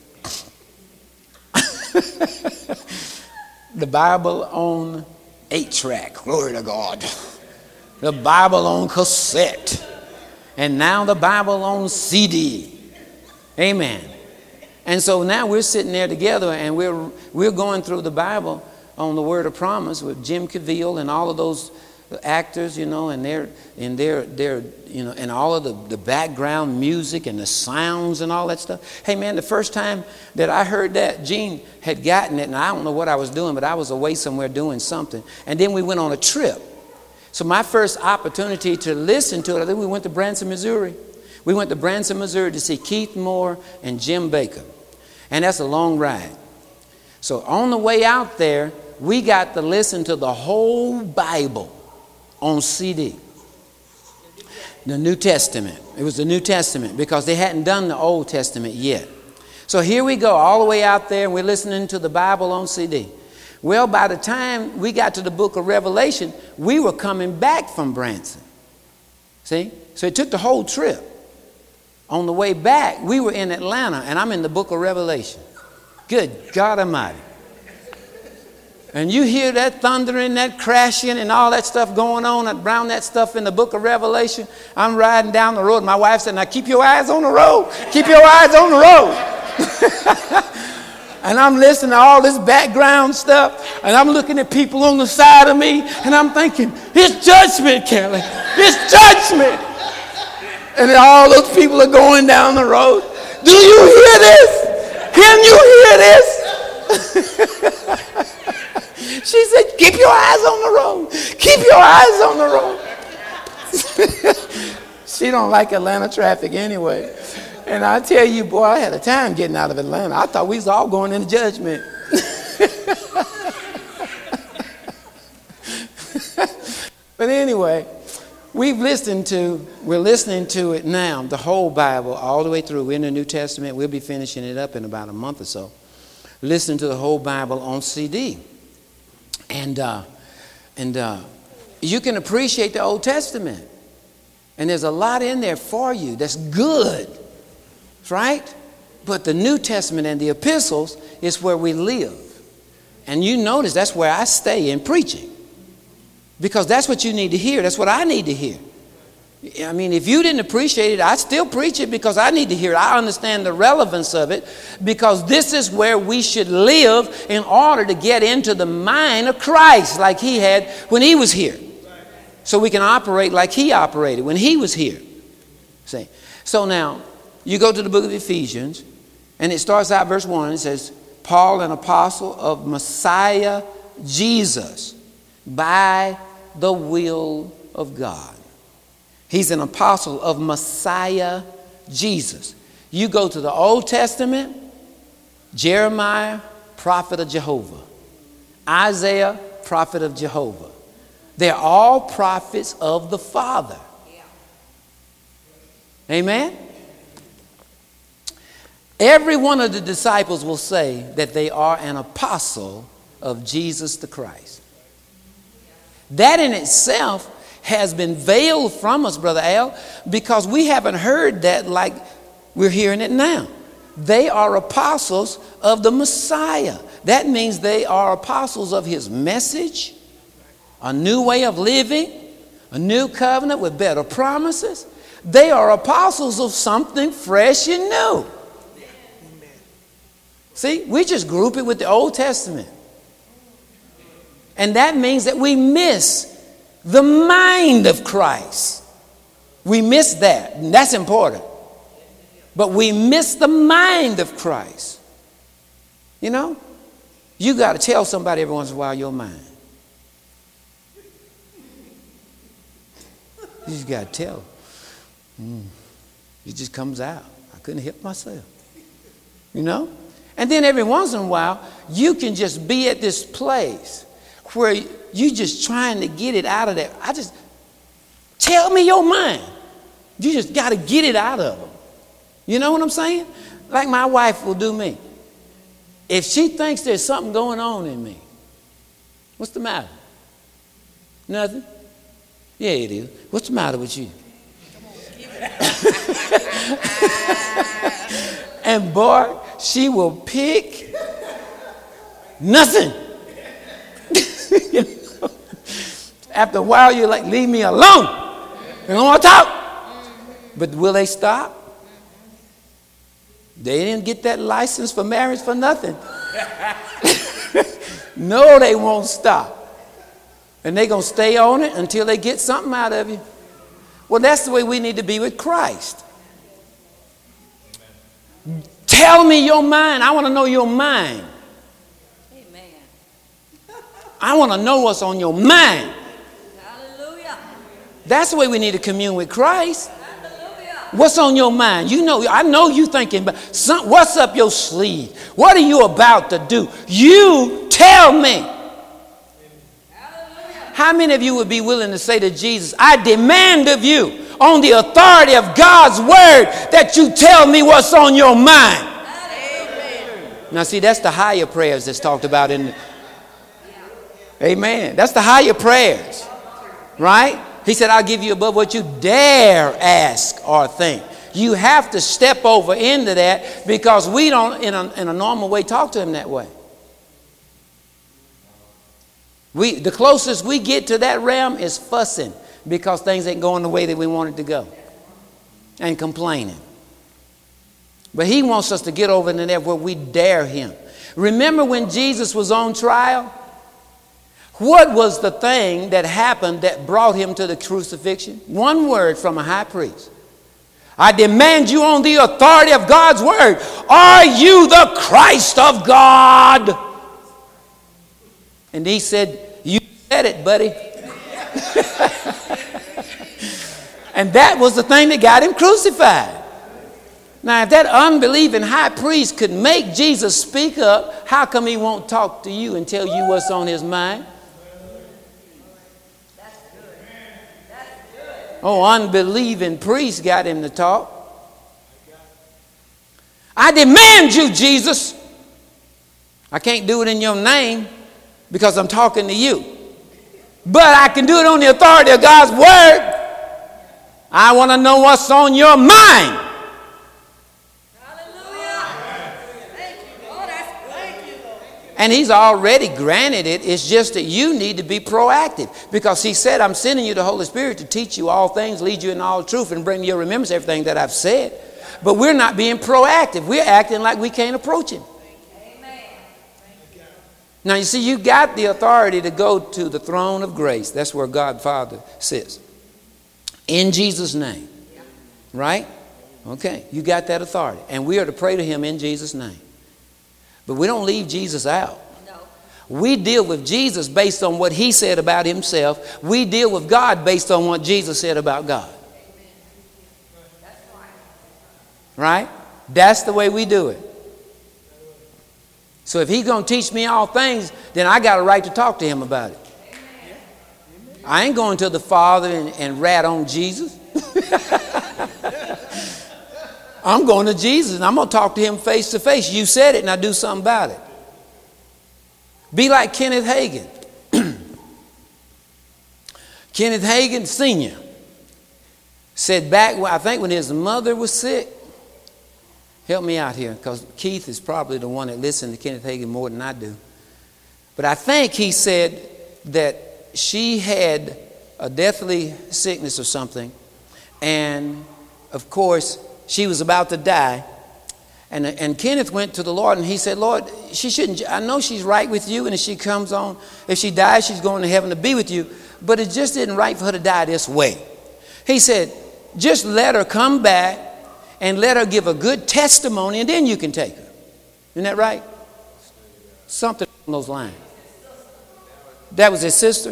The Bible on 8-track, glory to God. The Bible on cassette. And now the Bible on CD. Amen. And so now we're sitting there together, and we're going through the Bible on the Word of Promise with Jim Caviezel and all of those actors, you know, and their you know, and all of the background music and the sounds and all that stuff. Hey man, the first time that I heard that, Gene had gotten it, and I don't know what I was doing, but I was away somewhere doing something. And then we went on a trip. So my first opportunity to listen to it, I think we went to Branson, Missouri. We went to Branson, Missouri to see Keith Moore and Jim Baker. And that's a long ride. So on the way out there, we got to listen to the whole Bible on CD. The New Testament. It was the New Testament because they hadn't done the Old Testament yet. So here we go all the way out there, and we're listening to the Bible on CD. Well, by the time we got to the book of Revelation, we were coming back from Branson. See? So it took the whole trip. On the way back, we were in Atlanta, and I'm in the book of Revelation. Good God Almighty. And you hear that thundering, that crashing, and all that stuff going on around that stuff in the book of Revelation. I'm riding down the road. My wife said, now keep your eyes on the road. Keep your eyes on the road. And I'm listening to all this background stuff, and I'm looking at people on the side of me, and I'm thinking, it's judgment, Kelly. It's judgment. And all those people are going down the road. Do you hear this? Can you hear this? She said, keep your eyes on the road. Keep your eyes on the road. She don't like Atlanta traffic anyway. And I tell you, boy, I had a time getting out of Atlanta. I thought we was all going into judgment. But anyway, we're listening to it now, the whole Bible, all the way through. We're in the New Testament. We'll be finishing it up in about a month or so. Listening to the whole Bible on CD. And you can appreciate the Old Testament. And there's a lot in there for you that's good. Right? But the New Testament and the epistles is where we live. And you notice that's where I stay in preaching. Because that's what you need to hear. That's what I need to hear. I mean, if you didn't appreciate it, I still preach it because I need to hear it. I understand the relevance of it because this is where we should live in order to get into the mind of Christ like he had when he was here. So we can operate like he operated when he was here. See? So now, you go to the book of Ephesians, and it starts out verse 1. It says, Paul, an apostle of Messiah Jesus, by the will of God. He's an apostle of Messiah Jesus. You go to the Old Testament, Jeremiah, prophet of Jehovah. Isaiah, prophet of Jehovah. They're all prophets of the Father. Amen? Every one of the disciples will say that they are an apostle of Jesus the Christ. That in itself has been veiled from us, Brother Al, because we haven't heard that like we're hearing it now. They are apostles of the Messiah. That means they are apostles of his message, a new way of living, a new covenant with better promises. They are apostles of something fresh and new. See, we just group it with the Old Testament. And that means that we miss the mind of Christ. We miss that, and that's important. But we miss the mind of Christ. You know? You got to tell somebody every once in a while your mind. You just got to tell them. It just comes out. I couldn't help myself. You know? And then every once in a while, you can just be at this place where you just trying to get it out of there. Tell me your mind. You just got to get it out of them. You know what I'm saying? Like my wife will do me. If she thinks there's something going on in me, what's the matter? Nothing? Yeah, it is. What's the matter with you? And boy, she will pick nothing. You know? After a while, you're like, leave me alone. I don't want to talk. But will they stop? They didn't get that license for marriage for nothing. No, they won't stop. And they're going to stay on it until they get something out of you. Well, that's the way we need to be with Christ. Tell me your mind. I want to know your mind. Amen. I want to know what's on your mind. Hallelujah. That's the way we need to commune with Christ. Hallelujah. What's on your mind? You know, I know you thinking, but what's up your sleeve? What are you about to do? You tell me. Hallelujah. How many of you would be willing to say to Jesus, I demand of you, on the authority of God's word, that you tell me what's on your mind? Amen. Now see, that's the higher prayers that's talked about in the... Amen. That's the higher prayers. Right? He said, I'll give you above what you dare ask or think. You have to step over into that, because we don't, in a normal way, talk to him that way. The closest we get to that realm is fussing, because things ain't going the way that we want it to go, and complaining. But he wants us to get over into that where we dare him. Remember when Jesus was on trial? What was the thing that happened that brought him to the crucifixion? One word from a high priest. I demand you on the authority of God's word. Are you the Christ of God? And he said, you said it, buddy. And that was the thing that got him crucified. Now, if that unbelieving high priest could make Jesus speak up, how come he won't talk to you and tell you what's on his mind? Oh, unbelieving priest got him to talk. I demand you, Jesus. I can't do it in your name because I'm talking to you. But I can do it on the authority of God's word. I want to know what's on your mind. And he's already granted it. It's just that you need to be proactive. Because he said, I'm sending you the Holy Spirit to teach you all things, lead you in all truth, and bring to your remembrance everything that I've said. But we're not being proactive. We're acting like we can't approach him. Amen. Now, you see, you got the authority to go to the throne of grace. That's where God Father sits. In Jesus' name. Right? Okay, you got that authority. And we are to pray to him in Jesus' name. But we don't leave Jesus out. No. We deal with Jesus based on what he said about himself. We deal with God based on what Jesus said about God. That's right. Right? That's the way we do it. So if he's going to teach me all things, then I got a right to talk to him about it. I ain't going to the Father and rat on Jesus. I'm going to Jesus and I'm going to talk to him face to face. You said it and I do something about it. Be like Kenneth Hagin. Kenneth Hagin Sr. said back, I think when his mother was sick, help me out here because Keith is probably the one that listened to Kenneth Hagin more than I do. But I think he said that she had a deathly sickness or something. And of course, she was about to die. And Kenneth went to the Lord and he said, Lord, she shouldn't, I know she's right with you. And if she comes on, if she dies, she's going to heaven to be with you. But it just isn't right for her to die this way. He said, just let her come back and let her give a good testimony, and then you can take her. Isn't that right? Something along those lines. That was his sister?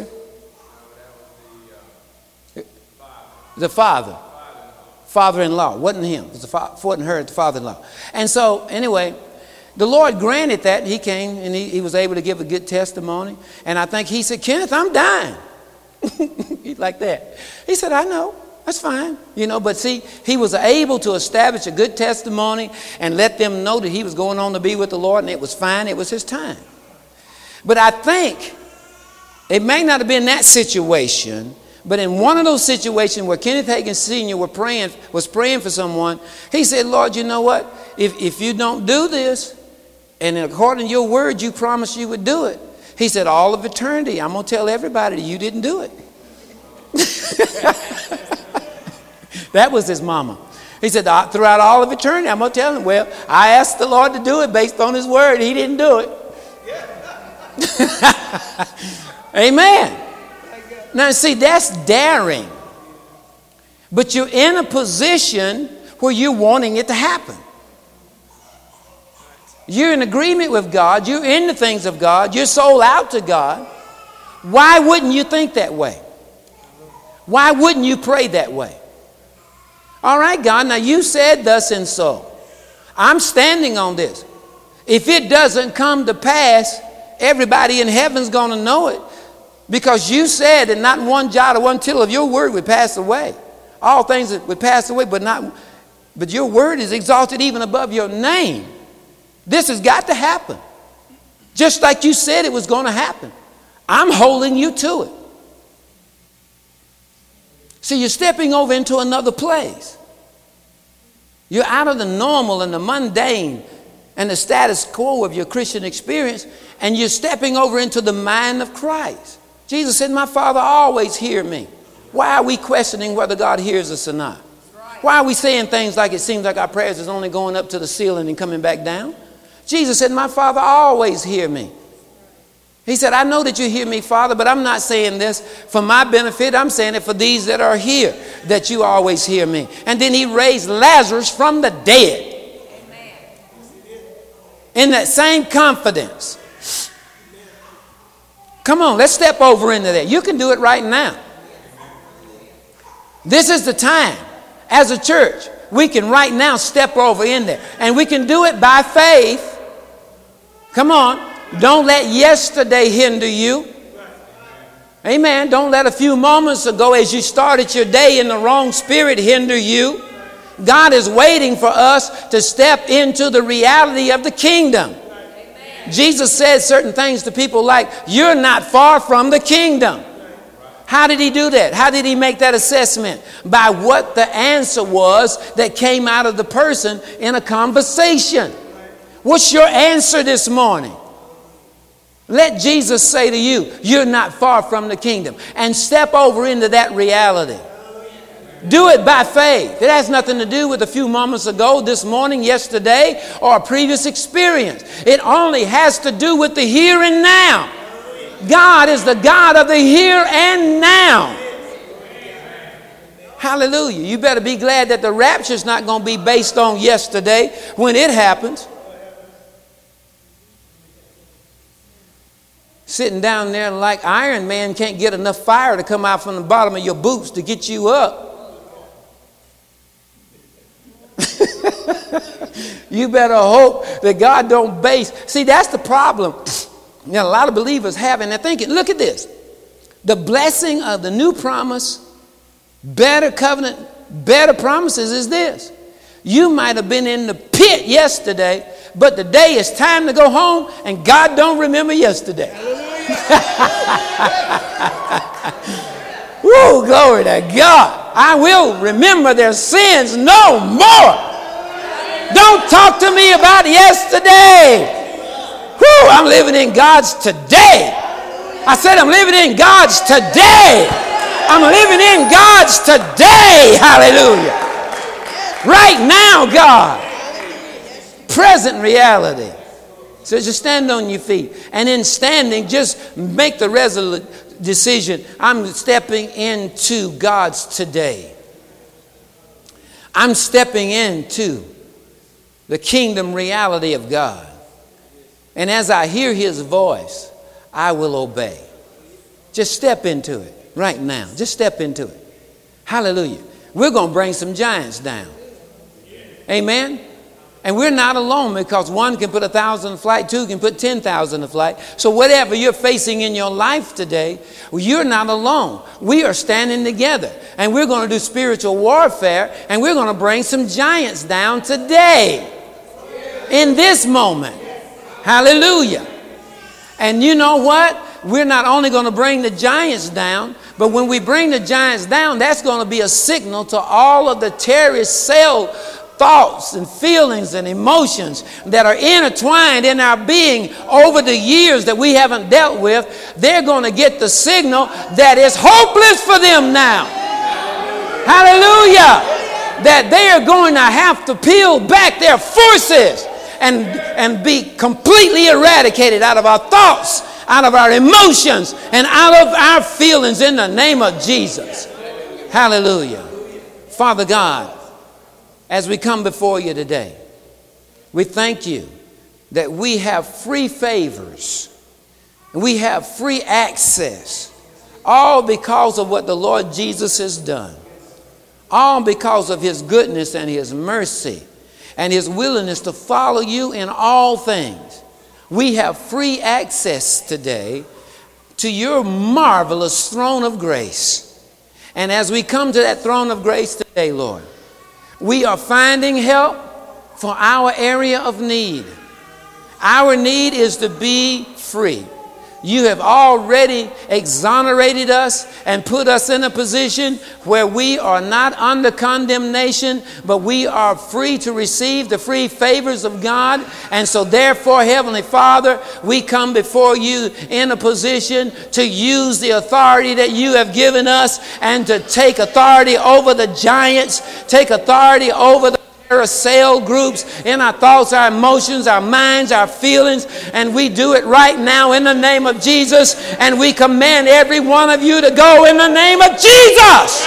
The father. Father-in-law. Wasn't him. It wasn't her, the father-in-law. And so, anyway, the Lord granted that. He came and he was able to give a good testimony. And I think he said, Kenneth, I'm dying. He's like that. He said, I know. That's fine. But see, he was able to establish a good testimony and let them know that he was going on to be with the Lord, and it was fine. It was his time. But I think it may not have been that situation, but in one of those situations where Kenneth Hagin Sr. was praying for someone, he said, Lord, you know what? If you don't do this, and according to your word, you promised you would do it. He said, all of eternity, I'm going to tell everybody that you didn't do it. That was his mama. He said, throughout all of eternity, I'm going to tell him, well, I asked the Lord to do it based on his word. He didn't do it. Amen. Now, see, that's daring. But you're in a position where you're wanting it to happen. You're in agreement with God. You're in the things of God. You're sold out to God. Why wouldn't you think that way? Why wouldn't you pray that way? All right, God, now you said thus and so. I'm standing on this. If it doesn't come to pass, everybody in heaven's going to know it. Because you said that not one jot or one tittle of your word would pass away. All things would pass away, but your word is exalted even above your name. This has got to happen. Just like you said it was going to happen. I'm holding you to it. See, you're stepping over into another place. You're out of the normal and the mundane and the status quo of your Christian experience, and you're stepping over into the mind of Christ. Jesus said, my Father always hears me. Why are we questioning whether God hears us or not? Why are we saying things like it seems like our prayers is only going up to the ceiling and coming back down? Jesus said, my Father always hears me. He said, I know that you hear me, Father, but I'm not saying this for my benefit. I'm saying it for these that are here, that you always hear me. And then he raised Lazarus from the dead. Amen. In that same confidence. Come on, let's step over into that. You can do it right now. This is the time. As a church, we can right now step over in there. And we can do it by faith. Come on. Don't let yesterday hinder you. Amen. Don't let a few moments ago as you started your day in the wrong spirit hinder you. God is waiting for us to step into the reality of the kingdom. Amen. Jesus said certain things to people like, you're not far from the kingdom. How did he do that? How did he make that assessment? By what the answer was that came out of the person in a conversation. What's your answer this morning? Let Jesus say to you, you're not far from the kingdom. And step over into that reality. Do it by faith. It has nothing to do with a few moments ago, this morning, yesterday, or a previous experience. It only has to do with the here and now. God is the God of the here and now. Hallelujah. You better be glad that the rapture is not going to be based on yesterday when it happens. Sitting down there like Iron Man can't get enough fire to come out from the bottom of your boots to get you up. You better hope that God don't base. See, that's the problem. You know, a lot of believers have, and they're thinking, look at this. The blessing of the new promise, better covenant, better promises is this. You might have been in the pit yesterday, but today is time to go home, and God don't remember yesterday. Woo, glory to God. I will remember their sins no more. Don't talk to me about yesterday. Woo, I'm living in God's today. I said I'm living in God's today. I'm living in God's today. Hallelujah. Right now, God. Present reality. So just stand on your feet. And in standing, just make the resolute decision. I'm stepping into God's today. I'm stepping into the kingdom reality of God. And as I hear his voice, I will obey. Just step into it right now. Just step into it. Hallelujah. We're going to bring some giants down. Amen. And we're not alone, because one can put 1,000 to flight, two can put 10,000 to flight. So whatever you're facing in your life today, you're not alone. We are standing together, and we're going to do spiritual warfare, and we're going to bring some giants down today, in this moment. Hallelujah. And you know what? We're not only going to bring the giants down, but when we bring the giants down, that's going to be a signal to all of the terrorist cell thoughts and feelings and emotions that are intertwined in our being over the years that we haven't dealt with. They're going to get the signal that it's hopeless for them now. Hallelujah. That they are going to have to peel back their forces and be completely eradicated out of our thoughts, out of our emotions, and out of our feelings, in the name of Jesus. Hallelujah. Father God, as we come before you today, we thank you that we have free favors and we have free access, all because of what the Lord Jesus has done, all because of his goodness and his mercy and his willingness to follow you in all things. We have free access today to your marvelous throne of grace. And as we come to that throne of grace today, Lord, we are finding help for our area of need. Our need is to be free. You have already exonerated us and put us in a position where we are not under condemnation, but we are free to receive the free favors of God. And so therefore, Heavenly Father, we come before you in a position to use the authority that you have given us and to take authority over the giants, take authority over the cell groups in our thoughts, our emotions, our minds, our feelings, and we do it right now in the name of Jesus, and we command every one of you to go in the name of Jesus.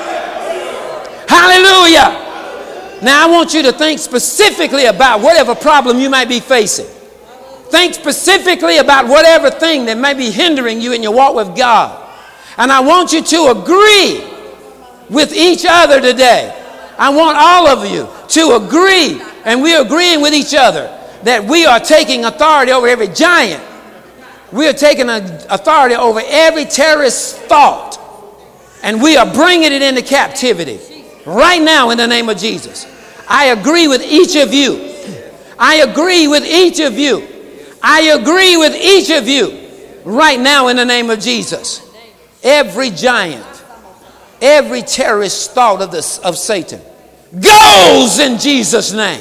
Hallelujah. Now I want you to think specifically about whatever problem you might be facing. Think specifically about whatever thing that may be hindering you in your walk with God. And I want you to agree with each other today. I want all of you to agree, and we're agreeing with each other, that we are taking authority over every giant. We are taking authority over every terrorist thought, and we are bringing it into captivity right now in the name of Jesus. I agree with each of you. I agree with each of you. I agree with each of you right now in the name of Jesus. Every giant, every terrorist thought of Satan goes in Jesus' name.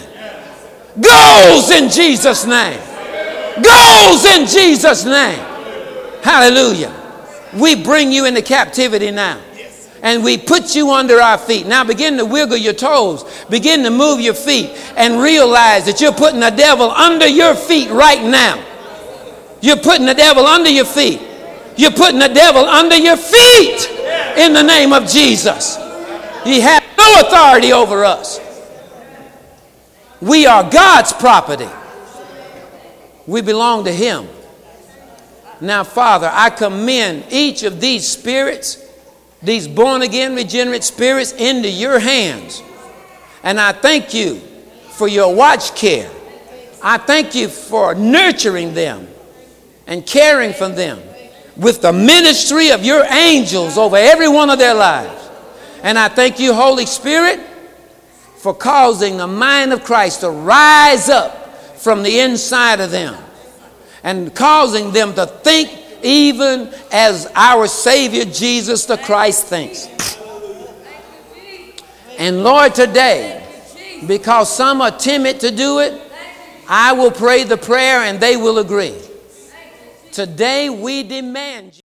Goes in Jesus' name. Goes in Jesus' name. Hallelujah. We bring you into captivity now. And we put you under our feet. Now begin to wiggle your toes. Begin to move your feet and realize that you're putting the devil under your feet right now. You're putting the devil under your feet. You're putting the devil under your feet in the name of Jesus. He has no authority over us. We are God's property. We belong to him. Now, Father, I commend each of these spirits, these born-again, regenerate spirits, into your hands. And I thank you for your watch care. I thank you for nurturing them and caring for them with the ministry of your angels over every one of their lives. And I thank you, Holy Spirit, for causing the mind of Christ to rise up from the inside of them and causing them to think even as our Savior Jesus the Christ thinks. And Lord, today, because some are timid to do it, I will pray the prayer and they will agree. Today we demand